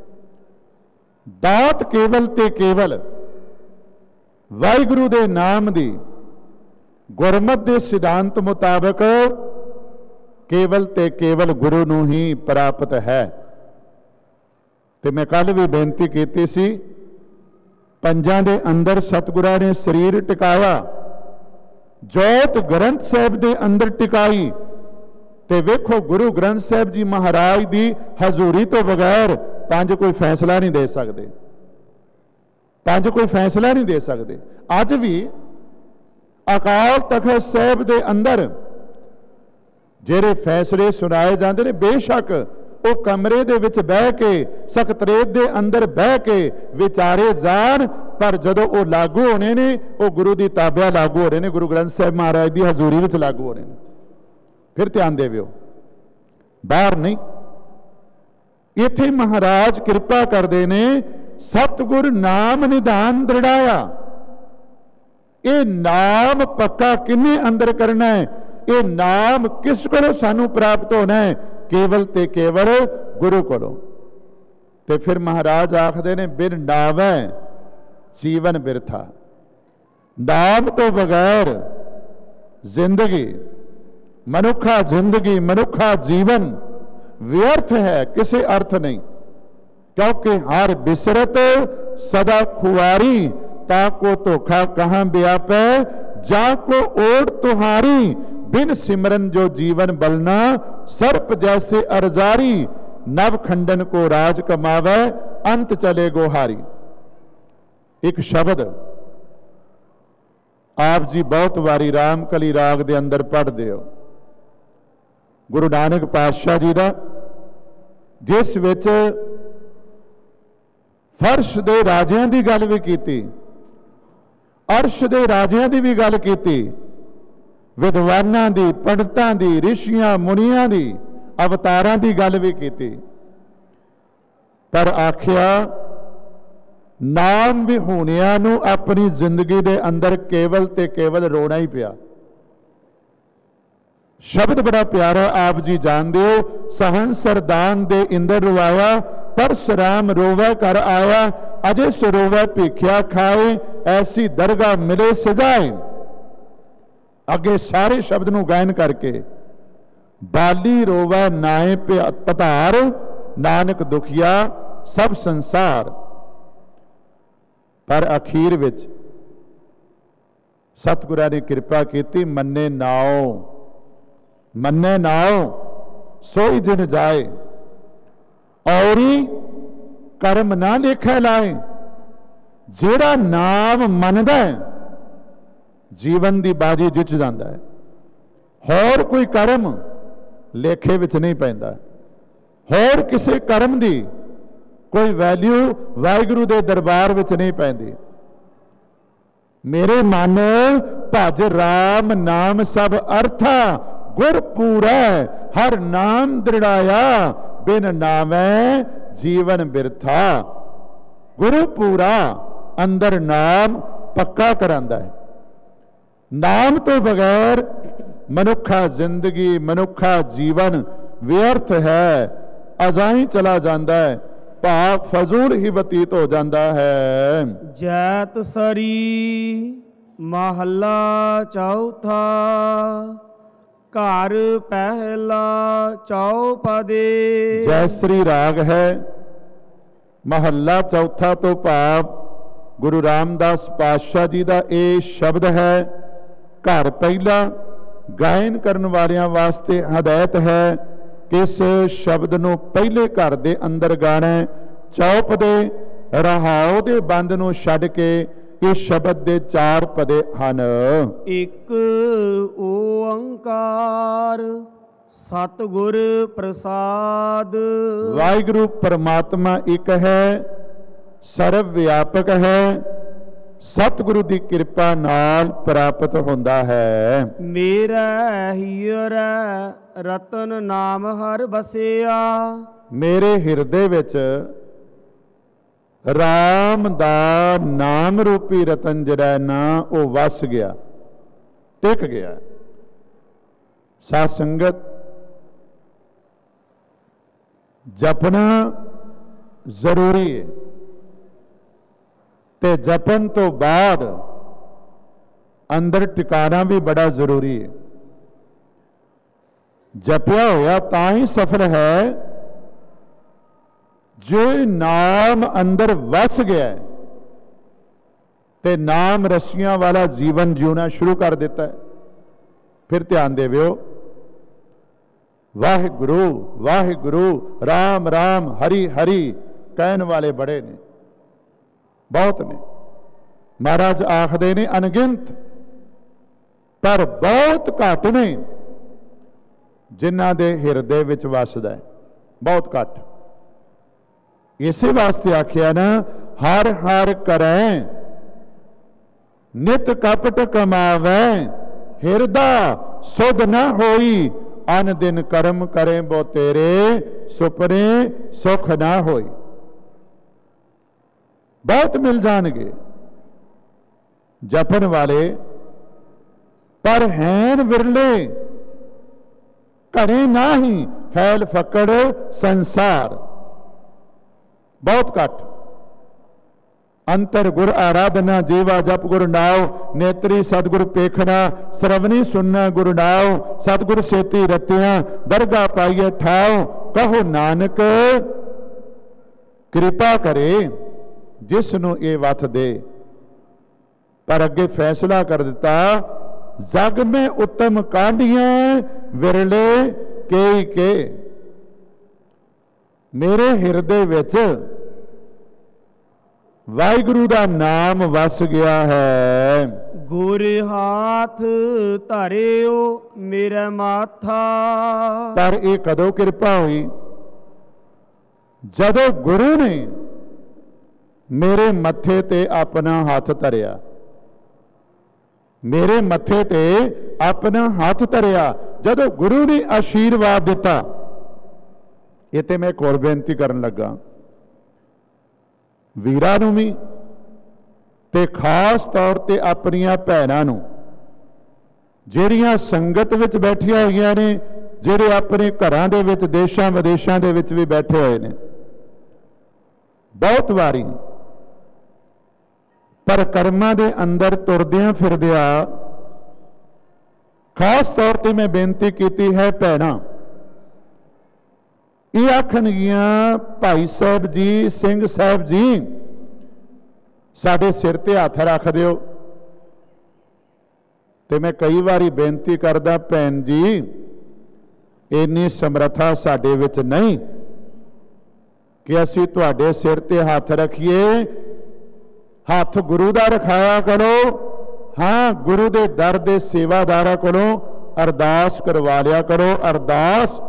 ਦਾਤ ਕੇਵਲ ਤੇ ਕੇਵਲ ਵਾਹਿਗੁਰੂ ਦੇ ਨਾਮ ਦੀ ਗੁਰਮਤਿ ਦੇ ਸਿਧਾਂਤ ਮੁਤਾਬਕ ਕੇਵਲ ਤੇ ਕੇਵਲ ਗੁਰੂ ਨੂੰ ਹੀ ਪ੍ਰਾਪਤ ਹੈ। ਤੇ ਮੈਂ ਕੱਲ ਵੀ ਬੇਨਤੀ ਕੀਤੀ ਸੀ, ਪੰਜਾਂ ਦੇ ਅੰਦਰ ਸਤਿਗੁਰਾਂ ਨੇ ਸਰੀਰ ਟਿਕਾਇਆ, ਜੋਤ ਗ੍ਰੰਥ ਸਾਹਿਬ ਦੇ ਅੰਦਰ ਟਿਕਾਈ। ਤੇ ਵੇਖੋ, ਗੁਰੂ ਗ੍ਰੰਥ ਸਾਹਿਬ ਜੀ ਮਹਾਰਾਜ ਦੀ ਹਜ਼ੂਰੀ ਤੋਂ ਬਗੈਰ ਪੰਜ ਕੋਈ ਫੈਸਲਾ ਨਹੀਂ ਦੇ ਸਕਦੇ, ਪੰਜ ਕੋਈ ਫੈਸਲਾ ਨਹੀਂ ਦੇ ਸਕਦੇ। ਅੱਜ ਵੀ ਅਕਾਲ ਤਖਤ ਸਾਹਿਬ ਦੇ ਅੰਦਰ ਜਿਹੜੇ ਫੈਸਲੇ ਸੁਣਾਏ ਜਾਂਦੇ ਨੇ, ਬੇਸ਼ੱਕ ਉਹ ਕਮਰੇ ਦੇ ਵਿੱਚ ਬਹਿ ਕੇ, ਸਕੱਤਰੇਤ ਦੇ ਅੰਦਰ ਬਹਿ ਕੇ ਵਿਚਾਰੇ ਜਾਣ, ਪਰ ਜਦੋਂ ਉਹ ਲਾਗੂ ਹੋਣੇ ਨੇ, ਉਹ ਗੁਰੂ ਦੀ ਤਾਬਿਆ ਲਾਗੂ ਹੋ ਰਹੇ ਨੇ, ਗੁਰੂ ਗ੍ਰੰਥ ਸਾਹਿਬ ਮਹਾਰਾਜ ਦੀ ਹਜ਼ੂਰੀ ਵਿੱਚ ਲਾਗੂ ਹੋ ਰਹੇ ਨੇ। ਫਿਰ ਧਿਆਨ ਦੇਵਿਓ, ਬਾਹਰ ਨਹੀਂ। ਇੱਥੇ ਮਹਾਰਾਜ ਕਿਰਪਾ ਕਰਦੇ ਨੇ, ਸਤਿਗੁਰ ਨਾਮ ਨਿਧਾਨ ਦ੍ਰਿੜਾਇਆ। ਇਹ ਨਾਮ ਪੱਕਾ ਕਿੰਨੇ ਅੰਦਰ ਕਰਨਾ ਹੈ? ਇਹ ਨਾਮ ਕਿਸ ਕੋਲੋਂ ਸਾਨੂੰ ਪ੍ਰਾਪਤ ਹੋਣਾ ਹੈ? ਕੇਵਲ ਤੇ ਕੇਵਲ ਗੁਰੂ ਕੋਲੋਂ। ਤੇ ਫਿਰ ਮਹਾਰਾਜ ਆਖਦੇ ਨੇ, ਬਿਨ ਨਾਵੈ ਜੀਵਨ ਬਿਰਥਾ। ਨਾਮ ਤੋਂ ਬਗੈਰ ਜ਼ਿੰਦਗੀ, ਮਨੁੱਖਾ ਜ਼ਿੰਦਗੀ, ਮਨੁੱਖਾ ਜੀਵਨ ਵਿਅਰਥ ਹੈ, ਕਿਸੇ ਅਰਥ ਨਹੀਂ। ਕਿਉਂਕਿ ਹਰ ਬਿਸਰਤ ਸਦਾ ਖੁਆਰੀ, ताको धोखा कहाँ व्यापै, जाको ओढ़ तुहारी। बिन सिमरन जो जीवन बलना, सर्प जैसे अरजारी। नव खंडन को राज कमावै, अंत चले गोहारी। एक शब्द आप जी बहुत वारी रामकली राग दे अंदर पढ़ते हो, गुरु नानक पातशाह जी का, जिस विच फर्श दे राजियां दी गल भी कीती, अर्श दे राजियां दी भी गल कीती, विद्वानां दी, पंडितां दी, ऋषियां मुनियां दी, अवतारां दी गल भी कीती। पर आखिया नाम विहूणियां नूं अपनी जिंदगी दे अंदर केवल ते केवल रोना ही पिया। शब्द बड़ा प्यारा, आप जी जानते हो, सहन सरदान दे इंदर रुआया, परशुराम रोवे कर आया। अजे सरोवे भीख्या खाए, ऐसी दरगाह मिले सजाए। अगे सारे शब्द नूं गायन करके, बाली रोवे नाए पे पधार, नानक दुखिया सब संसार। पर अखीर विच सतगुरां ने कृपा की, मन्ने नाओ, मन्ने नाओ सोई जिन जाए, औरी कर्म ना लेखे लाए। जेड़ा नाम मनदा है, जीवन की बाजी जित जाता है। होर कोई कर्म लेखे विच नहीं पैंदा, होर किसी कर्म की कोई वैल्यू वाहिगुरू दे दरबार विच नहीं पैंदी। मेरे मन भज राम नाम सब अर्था, गुर पूरा हर नाम दृढ़ाया। बिन नामै जीवन बिरथा। गुरु पूरा अंदर नाम पक्का करांदा है। नाम तो बगैर मनुखा जिंदगी, मनुखा जीवन व्यर्थ है, अजाई चला जाता है, भाव फजूल ही व्यतीत हो जाता है। जैत सरी महला चौथा, घर पहला चौपदे। जयश्री राग है, महला चौथा तो भाव गुरु रामदास पातशाह जी का यह शब्द है। घर पहला गायन करने वालियां वास्ते हदायत है कि इस शब्द नूं पहले घर दे अंदर गाना। चौपदे रहाओ दे बंद नूं छड्ड के इस शब्द दे 4 पदे हन। एक ओंकार सतगुर प्रसाद। वाहिगुरु परमात्मा एक है, सर्व व्यापक है, सतगुरु की कृपा नाल प्राप्त होंदा है। मेरा हीर रतन नाम हर बसिया। मेरे हिरदे विच राम दा नाम रूपी रतन जिहड़ा ना वो वस गया, टिक गया। साध संगत जपना जरूरी है, ते जपन तो बाद अंदर टिकाना भी बड़ा जरूरी है। जपया होया तां ही सफल है जो नाम अंदर वस गया है, ते नाम रस्सियां वाला जीवन जीना शुरू कर देता है। फिर ध्यान देवियो, वाहिगुरु वाहिगुरु राम राम हरि हरि कहने वाले बड़े ने, बहुत ने। महाराज आखदे ने अनगिनत, पर बहुत घट ने। ਜਿਨ੍ਹਾਂ ਦੇ ਹਿਰਦੇ ਵਿੱਚ ਵਸਦਾ ਹੈ, ਬਹੁਤ ਘੱਟ। ਇਸੇ ਵਾਸਤੇ ਆਖਿਆ ਨਾ, ਹਰ ਹਰ ਕਰੈ ਨਿਤ ਕਪਟ ਕਮਾਵੈ, ਹਿਰਦਾ ਸੁਧ ਨਾ ਹੋਈ, ਅਨ ਦਿਨ ਕਰਮ ਕਰੇ ਬੋ ਤੇਰੇ, ਸੁਪਨੇ ਸੁਖ ਨਾ ਹੋਈ। ਬਹੁਤ ਮਿਲ ਜਾਣਗੇ ਜਪਣ ਵਾਲੇ, ਪਰ ਹੈਨ ਵਿਰਲੇ, ਘੜੇ ਨਾਹੀ ਫੈਲ ਫਕੜ ਸੰਸਾਰ, ਬਹੁਤ ਘੱਟ। ਅੰਤਰ ਗੁਰ ਆਰਾਧਨਾ, ਜੀਵਾ ਜਪ ਗੁਰ ਨਾਉ, ਨੇਤਰੀ ਸਤਿਗੁਰ ਪੇਖਣਾ, ਸਰਵਣੀ ਸੁਨਣਾ ਗੁਰ ਨਾਉ, ਸਤਿਗੁਰ ਸੇਤੀ ਰਤਿਆਂ, ਦਰਗਾ ਪਾਈਏ ਠਾਉ, ਕਹੋ ਨਾਨਕ ਕਿਰਪਾ ਕਰੇ ਜਿਸ ਨੂੰ ਇਹ ਵਥ ਦੇ। ਪਰ ਅੱਗੇ ਫੈਸਲਾ ਕਰ ਦਿੱਤਾ, ਜਗ ਮੈਂ ਉੱਤਮ ਕਾਢੀਆਂ, ਵਿਰਲੇ ਕੇਈ ਕੇ। ਮੇਰੇ ਹਿਰਦੇ ਵਿੱਚ ਵਾਹਿਗੁਰੂ ਦਾ ਨਾਮ ਵਸ ਗਿਆ ਹੈ। ਗੁਰ ਹਾਥ ਧਰਿਓ ਮੇਰਾ ਮਾਥਾ। ਪਰ ਇਹ ਕਦੋਂ ਕਿਰਪਾ ਹੋਈ? ਜਦੋਂ ਗੁਰੂ ਨੇ ਮੇਰੇ ਮੱਥੇ ਤੇ ਆਪਣਾ ਹੱਥ ਧਰਿਆ, ਮੇਰੇ ਮੱਥੇ ਤੇ ਆਪਣਾ ਹੱਥ ਧਰਿਆ, ਜਦੋਂ ਗੁਰੂ ਨੇ ਆਸ਼ੀਰਵਾਦ ਦਿੱਤਾ। ਇਹ ਤੇ ਮੈਂ ਇੱਕ ਹੋਰ ਬੇਨਤੀ ਕਰਨ ਲੱਗਾ, ਵੀਰਾਂ ਨੂੰ ਵੀ ਤੇ ਖਾਸ ਤੌਰ ਤੇ ਆਪਣੀਆਂ ਭੈਣਾਂ ਨੂੰ, ਜਿਹੜੀਆਂ ਸੰਗਤ ਵਿੱਚ ਬੈਠੀਆਂ ਹੋਈਆਂ ਨੇ, ਜਿਹੜੇ ਆਪਣੇ ਘਰਾਂ ਦੇ ਵਿੱਚ ਦੇਸ਼ਾਂ ਵਿਦੇਸ਼ਾਂ ਦੇ ਵਿੱਚ ਵੀ ਬੈਠੇ ਹੋਏ ਨੇ। ਬਹੁਤ ਵਾਰੀ ਪਰ ਕਰਮਾਂ ਦੇ ਅੰਦਰ ਤੁਰਦਿਆਂ ਫਿਰਦਿਆਂ ਖਾਸ ਤੌਰ ਤੇ ਮੈਂ ਬੇਨਤੀ ਕੀਤੀ ਹੈ, ਭੈਣਾਂ ਇਹ ਆਖਣਗੀਆਂ, ਭਾਈ ਸਾਹਿਬ ਜੀ, ਸਿੰਘ ਸਾਹਿਬ ਜੀ, ਸਾਡੇ ਸਿਰ ਤੇ ਹੱਥ ਰੱਖ ਦਿਓ। ਤੇ ਮੈਂ ਕਈ ਵਾਰੀ ਬੇਨਤੀ ਕਰਦਾ, ਭੈਣ ਜੀ ਇੰਨੀ ਸਮਰੱਥਾ ਸਾਡੇ ਵਿੱਚ ਨਹੀਂ ਕਿ ਅਸੀਂ ਤੁਹਾਡੇ ਸਿਰ ਤੇ ਹੱਥ ਰੱਖੀਏ। ਹੱਥ ਗੁਰੂ ਦਾ ਰਖਾਇਆ ਕਰੋ। ਹਾਂ, ਗੁਰੂ ਦੇ ਦਰ ਦੇ ਸੇਵਾਦਾਰਾਂ ਕੋਲੋਂ ਅਰਦਾਸ ਕਰਵਾ ਲਿਆ ਕਰੋ। ਅਰਦਾਸ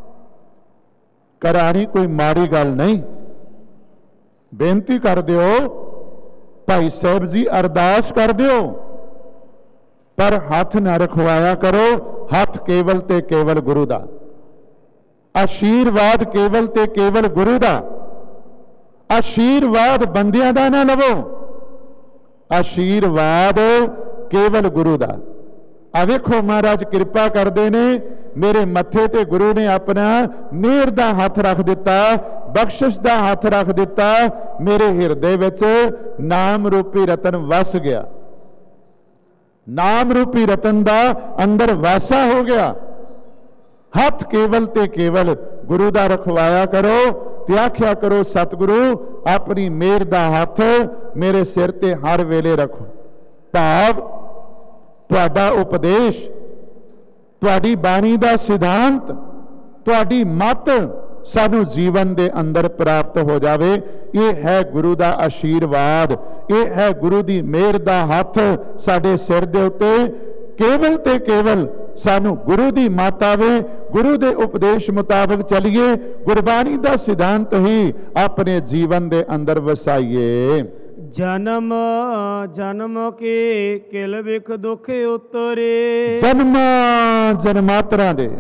ਕਰਾਣੀ ਕੋਈ ਮਾੜੀ ਗੱਲ ਨਹੀਂ। ਬੇਨਤੀ ਕਰ ਦਿਓ, ਭਾਈ ਸਾਹਿਬ ਜੀ ਅਰਦਾਸ ਕਰ ਦਿਓ, ਪਰ ਹੱਥ ਨਾ ਰਖਵਾਇਆ ਕਰੋ। ਹੱਥ ਕੇਵਲ ਤੇ ਕੇਵਲ ਗੁਰੂ ਦਾ, ਆਸ਼ੀਰਵਾਦ ਕੇਵਲ ਤੇ ਕੇਵਲ ਗੁਰੂ ਦਾ। ਆਸ਼ੀਰਵਾਦ ਬੰਦਿਆਂ ਦਾ ਨਾ ਲਵੋ, ਆਸ਼ੀਰਵਾਦ ਕੇਵਲ ਗੁਰੂ ਦਾ। ਆ ਵੇਖੋ, ਮਹਾਰਾਜ ਕਿਰਪਾ ਕਰਦੇ ਨੇ, ਮੇਰੇ ਮੱਥੇ ਤੇ ਗੁਰੂ ਨੇ ਆਪਣਾ ਮਿਹਰ ਦਾ ਹੱਥ ਰੱਖ ਦਿੱਤਾ, ਬਖਸ਼ਿਸ਼ ਦਾ ਹੱਥ ਰੱਖ ਦਿੱਤਾ। ਮੇਰੇ ਹਿਰਦੇ ਵਿੱਚ ਨਾਮ ਰੂਪੀ ਰਤਨ ਵਸ ਗਿਆ, ਨਾਮ ਰੂਪੀ ਰਤਨ ਦਾ ਅੰਦਰ ਵਾਸਾ ਹੋ ਗਿਆ। ਹੱਥ ਕੇਵਲ ਤੇ ਕੇਵਲ ਗੁਰੂ ਦਾ ਰਖਵਾਇਆ ਕਰੋ ਤੇ ਆਖਿਆ ਕਰੋ, ਸਤਿਗੁਰੂ ਆਪਣੀ ਮਿਹਰ ਦਾ ਹੱਥ ਮੇਰੇ ਸਿਰ ਤੇ ਹਰ ਵੇਲੇ ਰੱਖੋ। ਭਾਵ ਤੁਹਾਡਾ ਉਪਦੇਸ਼, ਤੁਹਾਡੀ ਬਾਣੀ ਦਾ ਸਿਧਾਂਤ, ਤੁਹਾਡੀ ਮੱਤ ਸਾਨੂੰ ਜੀਵਨ ਦੇ ਅੰਦਰ ਪ੍ਰਾਪਤ ਹੋ ਜਾਵੇ। ਇਹ ਹੈ ਗੁਰੂ ਦਾ ਆਸ਼ੀਰਵਾਦ, ਇਹ ਹੈ ਗੁਰੂ ਦੀ ਮਿਹਰ ਦਾ ਹੱਥ ਸਾਡੇ ਸਿਰ ਦੇ ਉੱਤੇ। ਕੇਵਲ ਤੇ ਕੇਵਲ ਸਾਨੂੰ ਗੁਰੂ ਦੀ ਮੱਤ ਆਵੇ, ਗੁਰੂ ਦੇ ਉਪਦੇਸ਼ ਮੁਤਾਬਕ ਚੱਲੀਏ, ਗੁਰਬਾਣੀ ਦਾ ਸਿਧਾਂਤ ਹੀ ਆਪਣੇ ਜੀਵਨ ਦੇ ਅੰਦਰ ਵਸਾਈਏ। ਜਨਮ ਜਨਮ ਕੇ ਕਿਲ ਵਿਖ ਦੁਖ ਉਤਰੇ। ਜਨਮਾਂ ਜਨਮਾਤਰਾਂ ਦੇ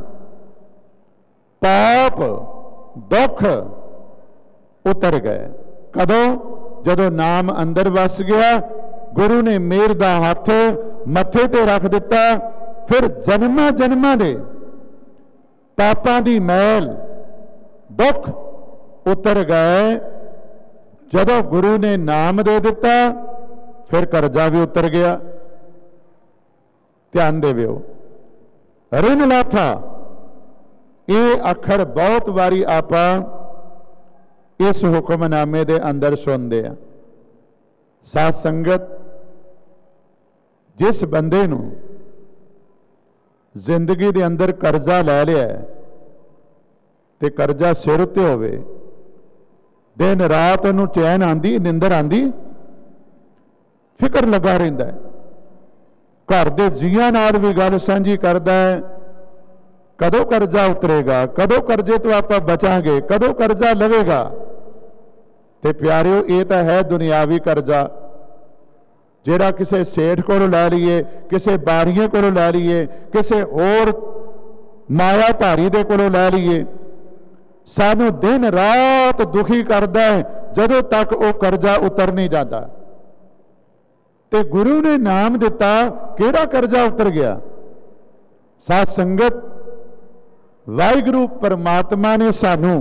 ਪਾਪ ਦੁੱਖ ਉਤਰ ਗਏ। ਕਦੋਂ? ਜਦੋਂ ਨਾਮ ਅੰਦਰ ਵਸ ਗਿਆ, ਗੁਰੂ ਨੇ ਮਿਹਰ ਦਾ ਹੱਥ ਮੱਥੇ ਤੇ ਰੱਖ ਦਿੱਤਾ। ਫਿਰ ਜਨਮਾਂ ਜਨਮਾਂ ਦੇ ਪਾਪਾਂ ਦੀ ਮੈਲ ਦੁੱਖ ਉਤਰ ਗਏ। ਜਦੋਂ ਗੁਰੂ ਨੇ ਨਾਮ ਦੇ ਦਿੱਤਾ, ਫਿਰ ਕਰਜ਼ਾ ਵੀ ਉਤਰ ਗਿਆ। ਧਿਆਨ ਦੇਵਿਓ, ਰਿਨ ਲਾਥਾ, ਇਹ ਅੱਖਰ ਬਹੁਤ ਵਾਰੀ ਆਪਾਂ ਇਸ ਹੁਕਮਨਾਮੇ ਦੇ ਅੰਦਰ ਸੁਣਦੇ ਆ। ਸਾਧ ਸੰਗਤ, ਜਿਸ ਬੰਦੇ ਨੂੰ ਜ਼ਿੰਦਗੀ ਦੇ ਅੰਦਰ ਕਰਜ਼ਾ ਲੈ ਲਿਆ ਤੇ ਕਰਜ਼ਾ ਸਿਰ ਉੱਤੇ ਹੋਵੇ, ਦਿਨ ਰਾਤ ਉਹਨੂੰ ਚੈਨ ਆਂਦੀ, ਨਿੰਦਰ ਆਂਦੀ, ਫਿਕਰ ਲੱਗਾ ਰਹਿੰਦਾ ਹੈ। ਘਰ ਦੇ ਜੀਆਂ ਨਾਲ ਵੀ ਗੱਲ ਸਾਂਝੀ ਕਰਦਾ ਹੈ, ਕਦੋਂ ਕਰਜ਼ਾ ਉਤਰੇਗਾ, ਕਦੋਂ ਕਰਜ਼ੇ ਤੋਂ ਆਪਾਂ ਬਚਾਂਗੇ, ਕਦੋਂ ਕਰਜ਼ਾ ਲਵੇਗਾ। ਤੇ ਪਿਆਰਿਓ, ਇਹ ਤਾਂ ਹੈ ਦੁਨਿਆਵੀ ਕਰਜ਼ਾ, ਜਿਹੜਾ ਕਿਸੇ ਸੇਠ ਕੋਲੋਂ ਲੈ ਲਈਏ, ਕਿਸੇ ਬਾਰੀਏ ਕੋਲੋਂ ਲੈ ਲਈਏ, ਕਿਸੇ ਹੋਰ ਮਾਇਆਧਾਰੀ ਦੇ ਕੋਲੋਂ ਲੈ ਲਈਏ, ਸਾਨੂੰ ਦਿਨ ਰਾਤ ਦੁਖੀ ਕਰਦਾ ਹੈ ਜਦੋਂ ਤੱਕ ਉਹ ਕਰਜ਼ਾ ਉਤਰ ਨਹੀਂ ਜਾਂਦਾ। ਤੇ ਗੁਰੂ ਨੇ ਨਾਮ ਦਿੱਤਾ, ਕਿਹੜਾ ਕਰਜ਼ਾ ਉਤਰ ਗਿਆ? ਸਾਧ ਸੰਗਤ, ਵਾਹਿਗੁਰੂ ਪਰਮਾਤਮਾ ਨੇ ਸਾਨੂੰ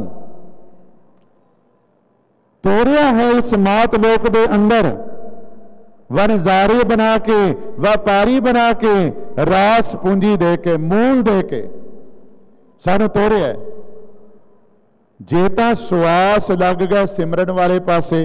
ਤੋਰਿਆ ਹੈ ਇਸ ਮਾਤ ਲੋਕ ਦੇ ਅੰਦਰ, ਵਣਜਾਰੇ ਬਣਾ ਕੇ, ਵਪਾਰੀ ਬਣਾ ਕੇ, ਰਾਸ ਪੂੰਜੀ ਦੇ ਕੇ, ਮੂਲ ਦੇ ਕੇ ਸਾਨੂੰ ਤੋਰਿਆ। ਜੇ ਤਾਂ ਸਵਾਸ ਲੱਗ ਗਏ ਸਿਮਰਨ ਵਾਲੇ ਪਾਸੇ,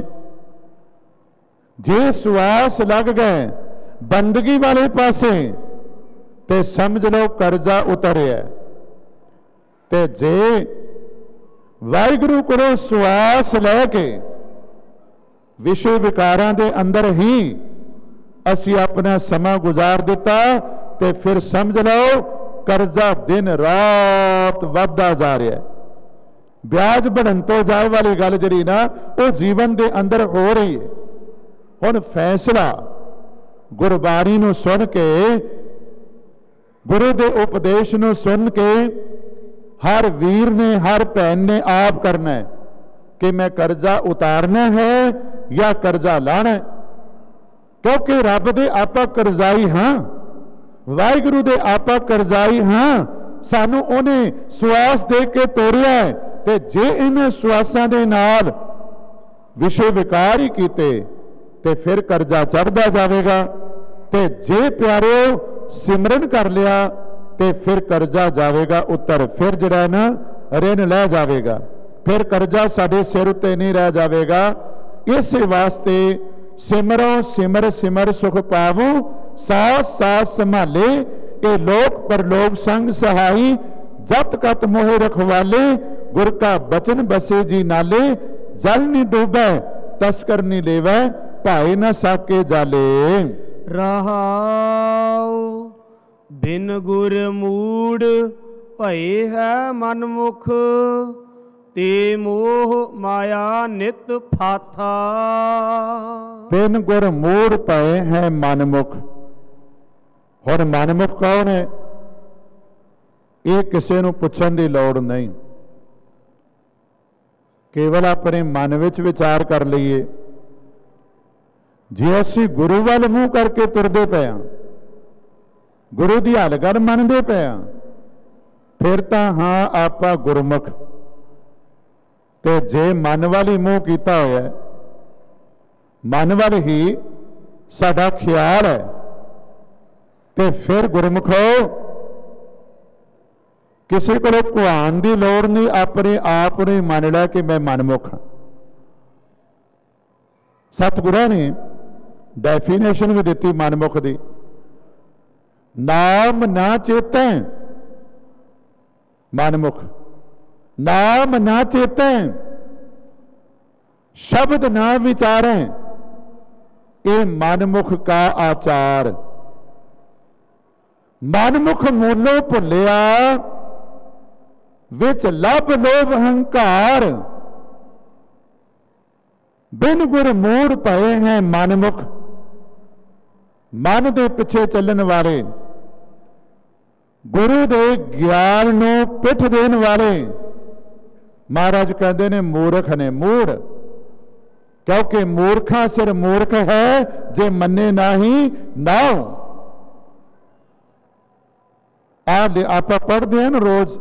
ਜੇ ਸਵਾਸ ਲੱਗ ਗਏ ਬੰਦਗੀ ਵਾਲੇ ਪਾਸੇ, ਤੇ ਸਮਝ ਲਓ ਕਰਜ਼ਾ ਉਤਰਿਆ। ਤੇ ਜੇ ਵਾਹਿਗੁਰੂ ਕੋਲੋਂ ਸਵਾਸ ਲੈ ਕੇ ਵਿਸ਼ੇ ਵਿਕਾਰਾਂ ਦੇ ਅੰਦਰ ਹੀ ਅਸੀਂ ਆਪਣਾ ਸਮਾਂ ਗੁਜ਼ਾਰ ਦਿੱਤਾ, ਤੇ ਫਿਰ ਸਮਝ ਲਓ ਕਰਜ਼ਾ ਦਿਨ ਰਾਤ ਵੱਧਦਾ ਜਾ ਰਿਹਾ। ਵਿਆਜ ਬਣਨ ਤੋਂ ਜਾਏ ਵਾਲੀ ਗੱਲ ਜਿਹੜੀ ਨਾ, ਉਹ ਜੀਵਨ ਦੇ ਅੰਦਰ ਹੋ ਰਹੀ ਹੈ। ਹੁਣ ਫੈਸਲਾ ਗੁਰਬਾਣੀ ਨੂੰ ਸੁਣ ਕੇ, ਗੁਰੂ ਦੇ ਉਪਦੇਸ਼ ਨੂੰ ਸੁਣ ਕੇ ਹਰ ਵੀਰ ਨੇ, ਹਰ ਭੈਣ ਨੇ ਆਪ ਕਰਨਾ ਹੈ ਕਿ ਮੈਂ ਕਰਜ਼ਾ ਉਤਾਰਨਾ ਹੈ ਜਾਂ ਕਰਜ਼ਾ ਲਾਣਾ ਹੈ। ਕਿਉਂਕਿ ਰੱਬ ਦੇ ਆਪਾਂ ਕਰਜ਼ਾਈ ਹਾਂ, ਵਾਹਿਗੁਰੂ ਦੇ ਆਪਾਂ ਕਰਜ਼ਾਈ ਹਾਂ। ਸਾਨੂੰ ਉਹਨੇ ਸਵਾਸ ਦੇ ਕੇ ਤੋਰਿਆ ਹੈ, ਤੇ ਜੇ ਇਹਨਾਂ ਸਵਾਸਾਂ ਦੇ ਨਾਲ ਵਿਸ਼ੇ ਵਿਕਾਰ ਹੀ ਕੀਤੇ ਤੇ ਫਿਰ ਕਰਜ਼ਾ ਚੜ੍ਹਦਾ ਜਾਵੇਗਾ। ਤੇ ਜੇ ਪਿਆਰਿਓ ਸਿਮਰਨ ਕਰ ਲਿਆ ਤੇ ਫਿਰ ਕਰਜ਼ਾ ਜਾਵੇਗਾ ਉੱਤਰ, ਫਿਰ ਜਿਹੜਾ ਨਾ ਰਿਣ ਲੈ ਜਾਵੇਗਾ, ਫਿਰ ਕਰਜ਼ਾ ਸਾਡੇ ਸਿਰ ਉੱਤੇ ਨਹੀਂ ਰਹਿ ਜਾਵੇਗਾ। ਇਸੇ ਵਾਸਤੇ ਸਿਮਰੋ ਸਿਮਰ ਸਿਮਰ ਸੁਖ ਪਾਵੋ, ਸਾਸ ਸਾਸ ਸੰਭਾਲੇ, ਇਹ ਲੋਕ ਪਰਲੋਕ ਸੰਗ ਸਹਾਈ, ਜਤ ਕਤ ਮੋਹਿ ਰਖਵਾਲੇ, ਗੁਰ ਕਾ ਬਚਨ ਬਸੇ ਜੀ ਨਾਲੇ, ਜਲ ਨਹੀਂ ਡੂਬੈ ਤਸਕਰ ਨਹੀਂ ਲੇਵੈ, ਭਾਏ ਨਾ ਸਾਕੇ ਜਾਲੇ। ਰਹਾਉ ਬਿਨ ਗੁਰ ਮੂੜ ਭਏ ਹੈ ਮਨਮੁਖ, ਤੇ ਮੋਹ ਮਾਇਆ ਨਿਤ ਫਾਥਾ। ਬਿਨ ਗੁਰ ਮੂੜ ਭਏ ਹੈ ਮਨਮੁਖ। ਹੁਣ ਮਨਮੁਖ ਕੌਣ ਹੈ? ਇਹ ਕਿਸੇ ਨੂੰ ਪੁੱਛਣ ਦੀ ਲੋੜ ਨਹੀਂ, ਕੇਵਲ ਆਪਣੇ ਮਨ ਵਿੱਚ ਵਿਚਾਰ ਕਰ ਲਈਏ। ਜੇ ਅਸੀਂ ਗੁਰੂ ਵੱਲ ਮੂੰਹ ਕਰਕੇ ਤੁਰਦੇ ਪਏ ਹਾਂ, ਗੁਰੂ ਦੀ ਹਲਗੜ ਮੰਨਦੇ ਪਏ ਹਾਂ, ਫਿਰ ਤਾਂ ਹਾਂ ਆਪਾਂ ਗੁਰਮੁਖ। ਤੇ ਜੇ ਮਨ ਵੱਲ ਹੀ ਮੂੰਹ ਕੀਤਾ ਹੋਇਆ, ਮਨ ਵੱਲ ਹੀ ਸਾਡਾ ਖਿਆਲ ਹੈ, ਤੇ ਫਿਰ ਗੁਰਮੁਖ ਹੋ। ਕਿਸੇ ਕੋਲੋਂ ਕੁਹਾਨ ਦੀ ਲੋੜ ਨਹੀਂ, ਆਪਣੇ ਆਪ ਨੂੰ ਹੀ ਮੰਨ ਲੈ ਕਿ ਮੈਂ ਮਨਮੁਖ ਹਾਂ। ਸਤਿਗੁਰਾਂ ਨੇ ਡੈਫੀਨੇਸ਼ਨ ਵੀ ਦਿੱਤੀ ਮਨਮੁਖ ਦੀ, ਨਾਮ ਨਾ ਚੇਤੈ ਮਨਮੁਖ, ਨਾਮ ਨਾ ਚੇਤੈ, ਸ਼ਬਦ ਨਾ ਵਿਚਾਰੈ, ਇਹ ਮਨਮੁਖ ਕਾ ਆਚਾਰ। ਮਨਮੁਖ ਮੂਲੋਂ ਭੁੱਲਿਆ, ਵਿੱਚ ਲੱਭ ਲੋਭ ਹੰਕਾਰ, ਬਿਨ ਗੁਰ ਮੂੜ ਭਏ ਹੈ ਮਨਮੁਖ। ਮਨ ਦੇ ਪਿੱਛੇ ਚੱਲਣ ਵਾਲੇ, ਗੁਰੂ ਦੇ ਗਿਆਨ ਨੂੰ ਪਿੱਠ ਦੇਣ ਵਾਲੇ, ਮਹਾਰਾਜ ਕਹਿੰਦੇ ਨੇ ਮੂਰਖ ਨੇ, ਮੂੜ। ਕਿਉਂਕਿ ਮੂਰਖਾਂ ਸਿਰ ਮੂਰਖ ਹੈ, ਜੇ ਮੰਨੇ ਨਹੀਂ ਨਾਉ। ਆਪਾਂ ਪੜ੍ਹਦੇ ਹਾਂ ਰੋਜ਼,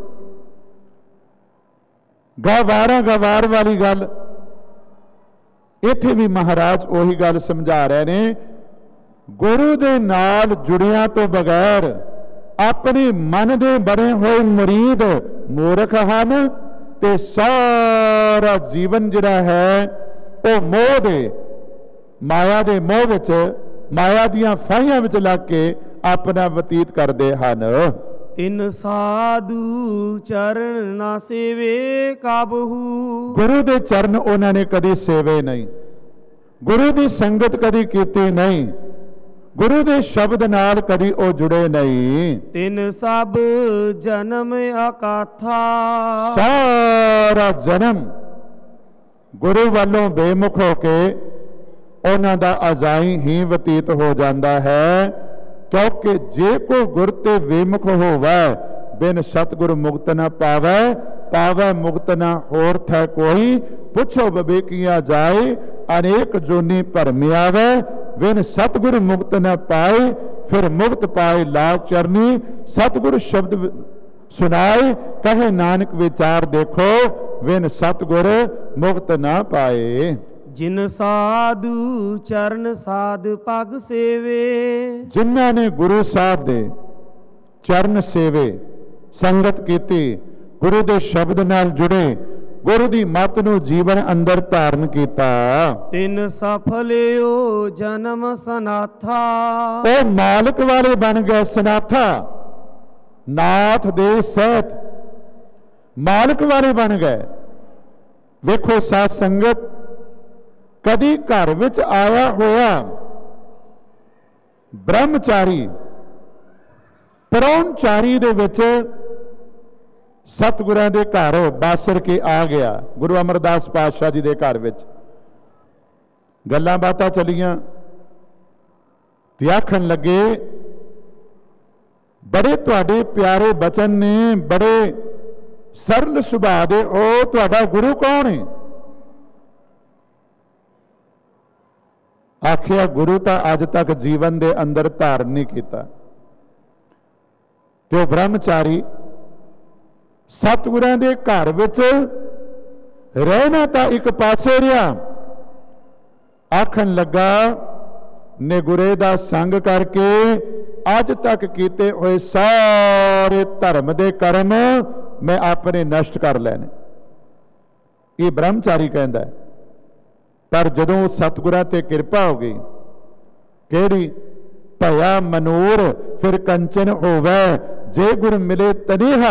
ਗਵਾਰ ਵਾਲੀ ਗੱਲ। ਇੱਥੇ ਵੀ ਮਹਾਰਾਜ ਉਹੀ ਗੱਲ ਸਮਝਾ ਰਹੇ ਨੇ, ਗੁਰੂ ਦੇ ਨਾਲ ਜੁੜਿਆਂ ਤੋਂ ਬਗੈਰ ਆਪਣੇ ਮਨ ਦੇ ਬਣੇ ਹੋਏ ਮੁਰੀਦ ਮੂਰਖ ਹਨ, ਤੇ ਸਾਰਾ ਜੀਵਨ ਜਿਹੜਾ ਹੈ ਉਹ ਮੋਹ ਦੇ, ਮਾਇਆ ਦੇ ਮੋਹ ਵਿੱਚ, ਮਾਇਆ ਦੀਆਂ ਫਾਹੀਆਂ ਵਿੱਚ ਲੱਗ ਕੇ ਆਪਣਾ ਬਤੀਤ ਕਰਦੇ ਹਨ। ਤਿਨ ਸਾਧੂ ਚਰਨ ਨਾ ਸੇਵੇ ਕਾਬਹੂ। ਗੁਰੂ ਦੇ ਚਰਨ ਉਹਨਾਂ ਨੇ ਕਦੀ ਸੇਵੇ ਨਹੀਂ, ਗੁਰੂ ਦੀ ਸੰਗਤ ਕਦੀ ਕੀਤੀ ਨਹੀਂ, गुरु दे शब्द नाल कदी ओ जुड़े नहीं। तिन सब जन्म अकाथा, सारा जन्म गुरु वालों बेमुख होके उन्हां दा अजाई ही बतीत हो जाता है। क्योंकि जे को गुर ते बेमुख होवे बिन सतगुरु मुक्त न पावै, पावै मुक्त न होर थे कोई। पुछो विवेकिया जाए अनेक जोनी भरम आवे, बिन सतगुरु मुक्त न पाए फिर मुक्त पाए लाभ चरनी। सतगुरु शब्द सुनाए कहे नानक विचार देखो, बिन सतगुर मुक्त न पाए। जिन साधु चरण साध पग सेवे, जिन्हां ने गुरु साहब दे चरण सेवे, संगत कीती, गुरु दे शब्द नाल जुड़े, गुरु दी मत नूं जीवन अंदर धारण कीता, तिन सफलियो जन्म सनाथा। ओ मालिक वाले बन गए सनाथा, नाथ दे सहित मालिक वाले बन गए। वेखो साध संगत, कदी घर विच आया होया ब्रह्मचारी परौनचारी दे विच सतगुरां दे घर बासर के आ गया। गुरु अमरदास पातशाह जी दे घर विच गल्लां बातां चलियां ते आखन लगे बड़े तुहाडे प्यारे बचन ने, बड़े सरल सुभाव दे, ओ तुहाडा गुरु कौन है? आखिया गुरु तां अज तक जीवन दे अंदर धारण नहीं कीता। ते ओ ब्रह्मचारी सतगुरां दे घर विच रहना तां एक पासे रहा, आखन लगा निगुरे दा संग करके अज तक कीते हुए सारे धर्म दे कर्म मैं अपने नष्ट कर लैने। ये ब्रह्मचारी कहता है। पर जदों सतगुरां ते कृपा हो गई, केड़ी भया मनूर फिर कंचन होवे, जे गुर मिले तनेहा,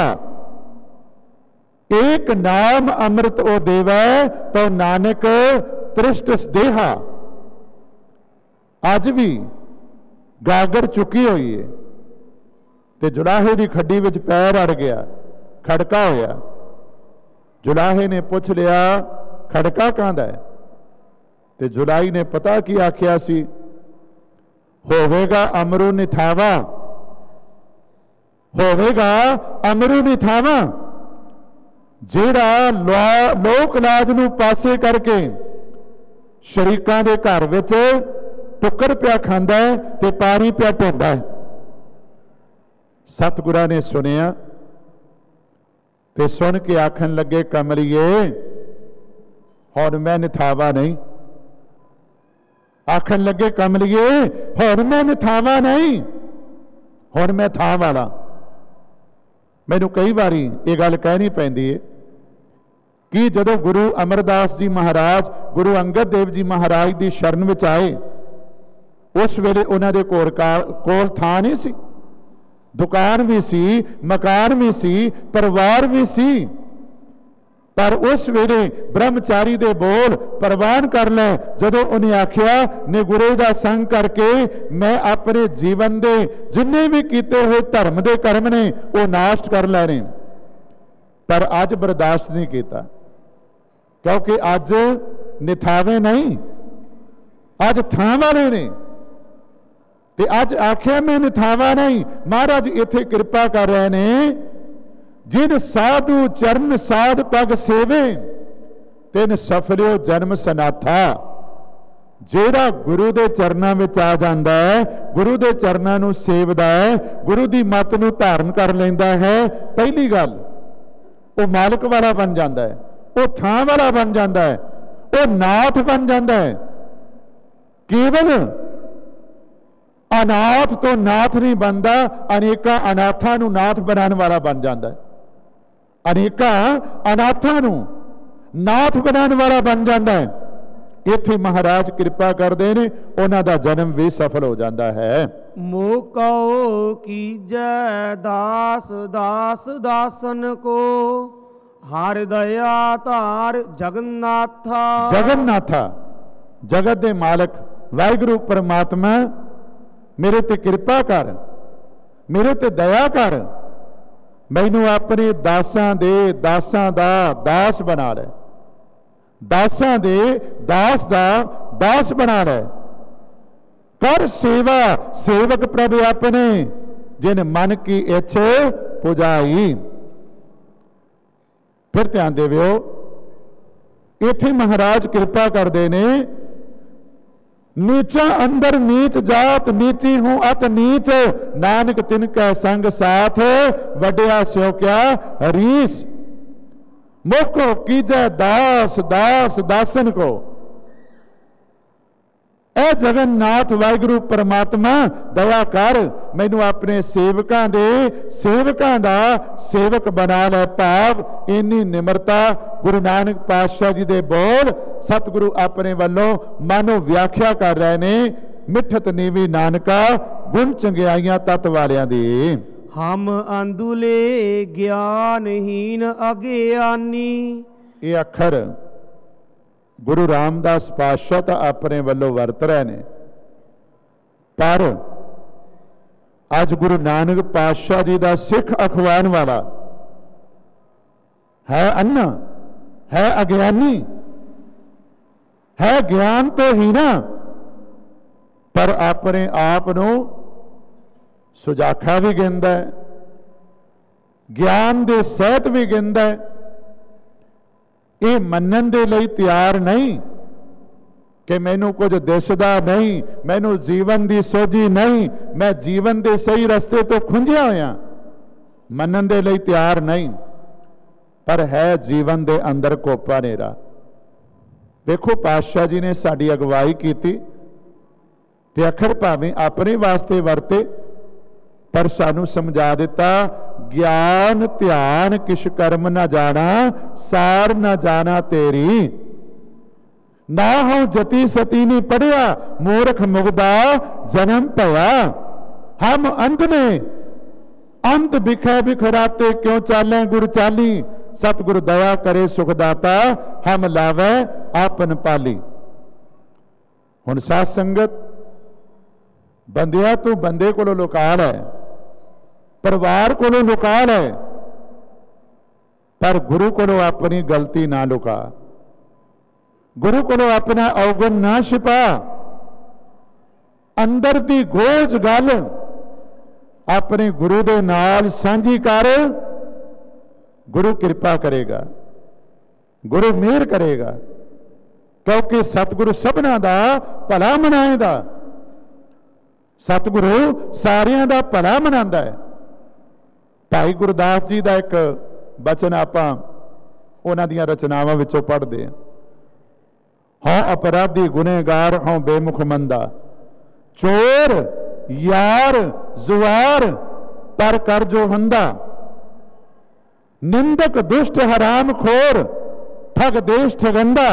एक नाम अमृत ओ देवै तो नानक तृष्ट देहा। अज भी गागर चुकी हुई है ते जुलाहे की खड्डी विच पैर अड़ गया, खड़का होया। जुलाहे ने पुछ लिया खड़का कहंदा है, ते जुलाई ने पता की आख्या सी, होवेगा अमरू निथावा, होवेगा अमरू निथावा। जेड़ा लोक लाज नूं पासे करके शरीकां दे घर विच टुकर पिया खांदा है ते पानी पिया ढोंदा है। सतगुरां ने सुनिया ते सुन के आखन लगे कमलिए हुण मैं निथावा नहीं। आखन लगे कमलिए हुण मैं निथावा नहीं, हुण मैं थां वाला। मैनू कई बारी ये गल कहनी पैंदी है कि जदों गुरु अमरदास जी महाराज गुरु अंगद देव जी महाराज की शरण विच आए, उस वेले उन्हां दे कोल थां नहीं सी, दुकान भी सी, मकान भी सी, परिवार भी सी। पर उस वेले ब्रह्मचारी दे बोल प्रवान कर ले, जदों उन्हें आख्या निगुरे दा संग करके मैं अपने जीवन दे जिन्ने भी कीते हुए धर्म दे कर्म ने वो नाश कर लेने। पर अज बर्दाश्त नहीं किया, क्योंकि अज निथावे नहीं, अज थां वाले ने। ते अज आख्या मैं निथावा नहीं। महाराज इत्थे कृपा कर रहे ने, जिन साधु चरण साध पग सेवे तिन सफलियो जन्म सनाथा। जेड़ा गुरु दे चरनां विच आ जांदा है, गुरु दे चरनां नूं सेवदा है, गुरु दी मत नूं धारण कर लैंदा है, पहली गल वो मालिक वाला बन जाता है, वो थां वाला बन जाता है, वो नाथ बन जाता है। केवल अनाथ तो नाथ नहीं बनता, अनेका अनाथां नूं नाथ बनाने वाला बन जाता है, अनेका अनाथां नूं नाथ बनाने वाला बन जाता है। इत्थे महाराज कृपा करते हैं, उन्हां दा जन्म भी सफल हो जाता है। मोको कीजै दास दास दासन को, हर दया धार जगन्नाथा। जगन्नाथा जगत दे मालक वाहिगुरु परमात्मा मेरे ते कृपा कर, मेरे ते दया कर, मैनू अपने दासां दे दासां दा दास बना ले, दासां दे दास दा दास बना ले। कर सेवा सेवक प्रभु अपने, जिन मन की इच्छे पुजाई। फिर ध्यान देवियो, इत्थे महाराज कृपा करते ने, नीचा अंदर नीच जात, नीची हूं अत नीच, नानक तिनका संग साथ, वड्या स्यो क्या रीस। मुखो कीजे दास दास दासन को। ए जगन्नाथ वाहिगुरु परमात्मा दया कर, मैनू अपने सेवकां दे सेवकां दा सेवक बना ले। भाव इन्नी निमरता गुरु नानक पातशाह जी दे बोल सतगुरु अपने वालों मानो व्याख्या कर रहे ने। मिठत नीवी नानका गुण चंगियाइयां तत वालियां दी। हम अंधुले ज्ञानहीन अज्ञानी। ये अखर गुरु रामदास पातशाह तो अपने वालों वरत रहे ने, पर अज गुरु नानक पातशाह जी का सिख अखवान वाला है अन्ना, है अज्ञानी, है ज्ञान तो ही ना, पर अपने आप को सुजाखा भी गिनता है, ज्ञान के सहित भी गिनता है। ये मनन दे लई तैयार नहीं कि मैनू कुछ दिसदा नहीं, मैनू जीवन की सोझी नहीं, मैं जीवन के सही रस्ते तो खुंझिया होया, मनन दे लई तैयार नहीं, पर है जीवन के अंदर कोपा नेरा। देखो पातशाह जी ने साड़ी अगवाई की ते अखर भावें अपने वास्ते वरते, पर सानू समझा दिता, ज्ञान ध्यान किश कर्म न जाना, सार न जाना तेरी। ना हो जति सती नहीं पढ़िया, मूर्ख मुगदा जन्म पया। हम अंध ने अंत बिखा बिखराते, क्यों चाले गुर चाली। सतगुरु दया करे सुखदाता, हम लावे आपन पाली। हुण साध संगत बंदिया तू बंदे को लुका है, परिवार को लुका है, पर गुरु को अपनी गलती ना लुका, गुरु को अपना अवगुण ना छिपा। अंदर की गोज गल अपने गुरु दे नाल सांझी कर, गुरु कृपा करेगा, गुरु मेहर करेगा, क्योंकि सतगुरु सबना दा भला मनाएगा। सतगुरु सारियां दा भला मनांदा है। भाई गुरदास जी का एक बचन आपां उन्हां दीयां रचनावां विचों पढ़दे हां। हों अपराधी गुनहगार हों बेमुख मंदा, चोर यार जुआर पर कर जो हंदा। निंदक दुष्ट हराम खोर ठग देश ठगंदा।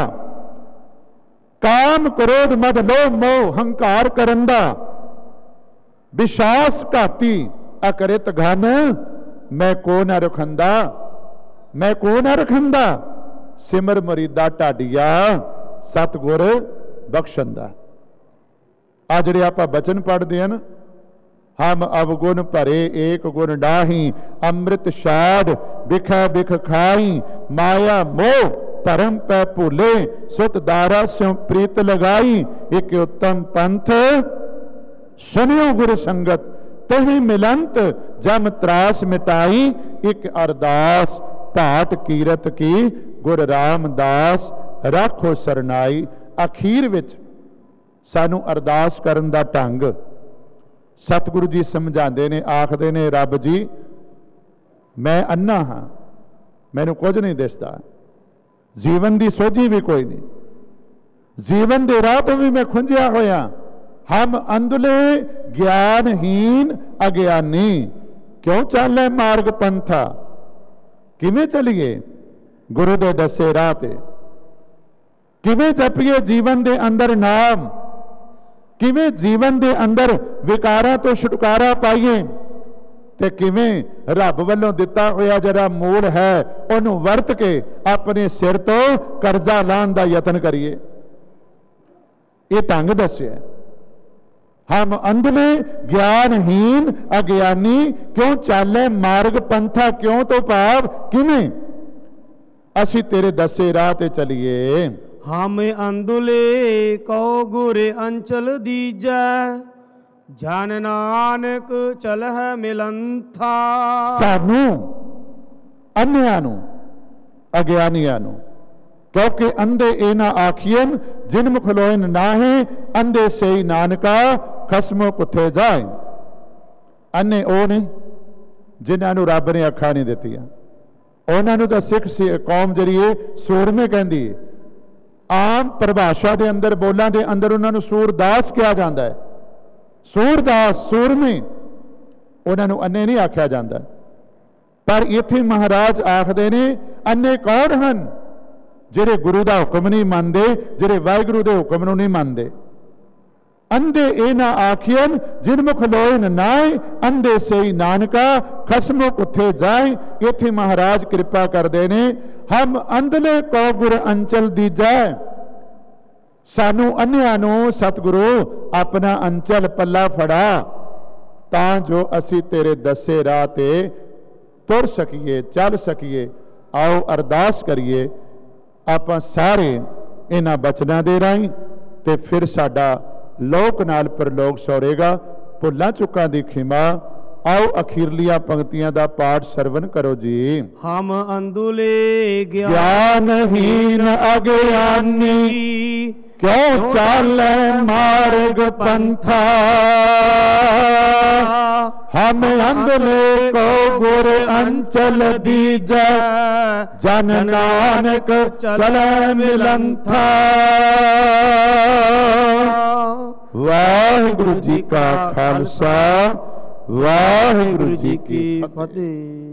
काम क्रोध मद लोभ मोह हंकार करंदा। विश्वास घाती अकरित घन, मैं को न रखंदा, मैं को न रखंदा। सिमर मरीदा ढाडिया सतगुर बख्शंदा। आ जिहड़े आपां बचन पढ़दे हैं, हम अवगुण भरे एक गुण डाही। अमृत शाद बिखा बिख खाई। माया मोह धर्म पै भूले। सुत दारा स्यों प्रीत लगाई। एक उत्तम पंथ सुनियो गुरु संगत, तही मिलंत जम त्रास मिटाई। एक अरदास भाट कीरत की, गुर रामदास राखो सरनाई। अखीर विच सानू अरदास करन दा ढंग सतगुरु जी समझाते ने, आखते ने, रब जी मैं अन्ना हाँ, मैनू कुछ नहीं दिसदा, जीवन की सोझी भी कोई नहीं, जीवन के राह तो भी मैं खुंझिया होया। हम अंधले ज्ञानहीन अज्ञानी, क्यों चाले मार्ग पंथा। किवें चलीए गुरु दे दसे राह ते, किवें जपीए जीवन के अंदर नाम, किवें जीवन के अंदर विकारां तो छुटकारा पाइए, ते किवें रब वल्लों दिता होया जरा मूल है उन्होंने वरत के अपने सिर तो कर्जा लाने का यतन करिए। ये ढंग दस्या। हम अंधले ज्ञानहीन अज्ञानी क्यों चाले मार्ग पंथा क्यों तो भाव किवें असी तेरे दसे राह ते चलिए। हम अंधुले को गुर अंचल दीजै जन नानक चलह मिलंथा। सानू अन्नियां नूं अज्ञानियां नूं क्योंकि अंधे इना आखियन जिन मुख लोइन नाहे अंधे सही नानका खसमो कुथे जाए। अन्ने ओ ने जिन्हां नूं रब ने अखां नहीं दित्तियां उन्हां नूं तां सिख कौम जरिए सूरमे कहंदी है। आम परिभाषा के अंदर बोलां दे अंदर उन्हां नूं सूरदास कहा जाता है। सूरदास सूरमे उन्हां नूं अन्ने नहीं आख्या जाता। पर इत्थे महाराज आखदे ने अन्ने कौन हन जिहड़े गुरु का हुक्म नहीं मानते जिहड़े वाहिगुरू के हुक्म नूं नहीं मानते। अंधे इना आखियन जिन मुख लोइन नाए अंधे सही नानका खसमो कुथे जाए। इत्थे महाराज कृपा करते ने हम अंधले को गुर अंचल दीजै। सानू अन्नियां नूं सतगुरु अपना अंचल पल्ला फड़ा तां जो असी तेरे दसे राह ते तुर सकीए चल सकीए। आओ अरदास करिए आपां सारे इन्हां बचनां दे राहीं ते फिर साडा लोक नाल परलोक सौरेगा। भुल्लां चुकां दी खिमा। आओ अखीरलियां पंक्तियां दा पाठ सरवण करो जी। हम अंधुले ज्ञानहीन अज्ञानी क्यों चाले मार्ग पंथा। हम अंधले को गुर अंचल दीजै जन नानक चले मिलंथा। वाहिगुरु जी का खालसा वाहिगुरु जी की फतेह।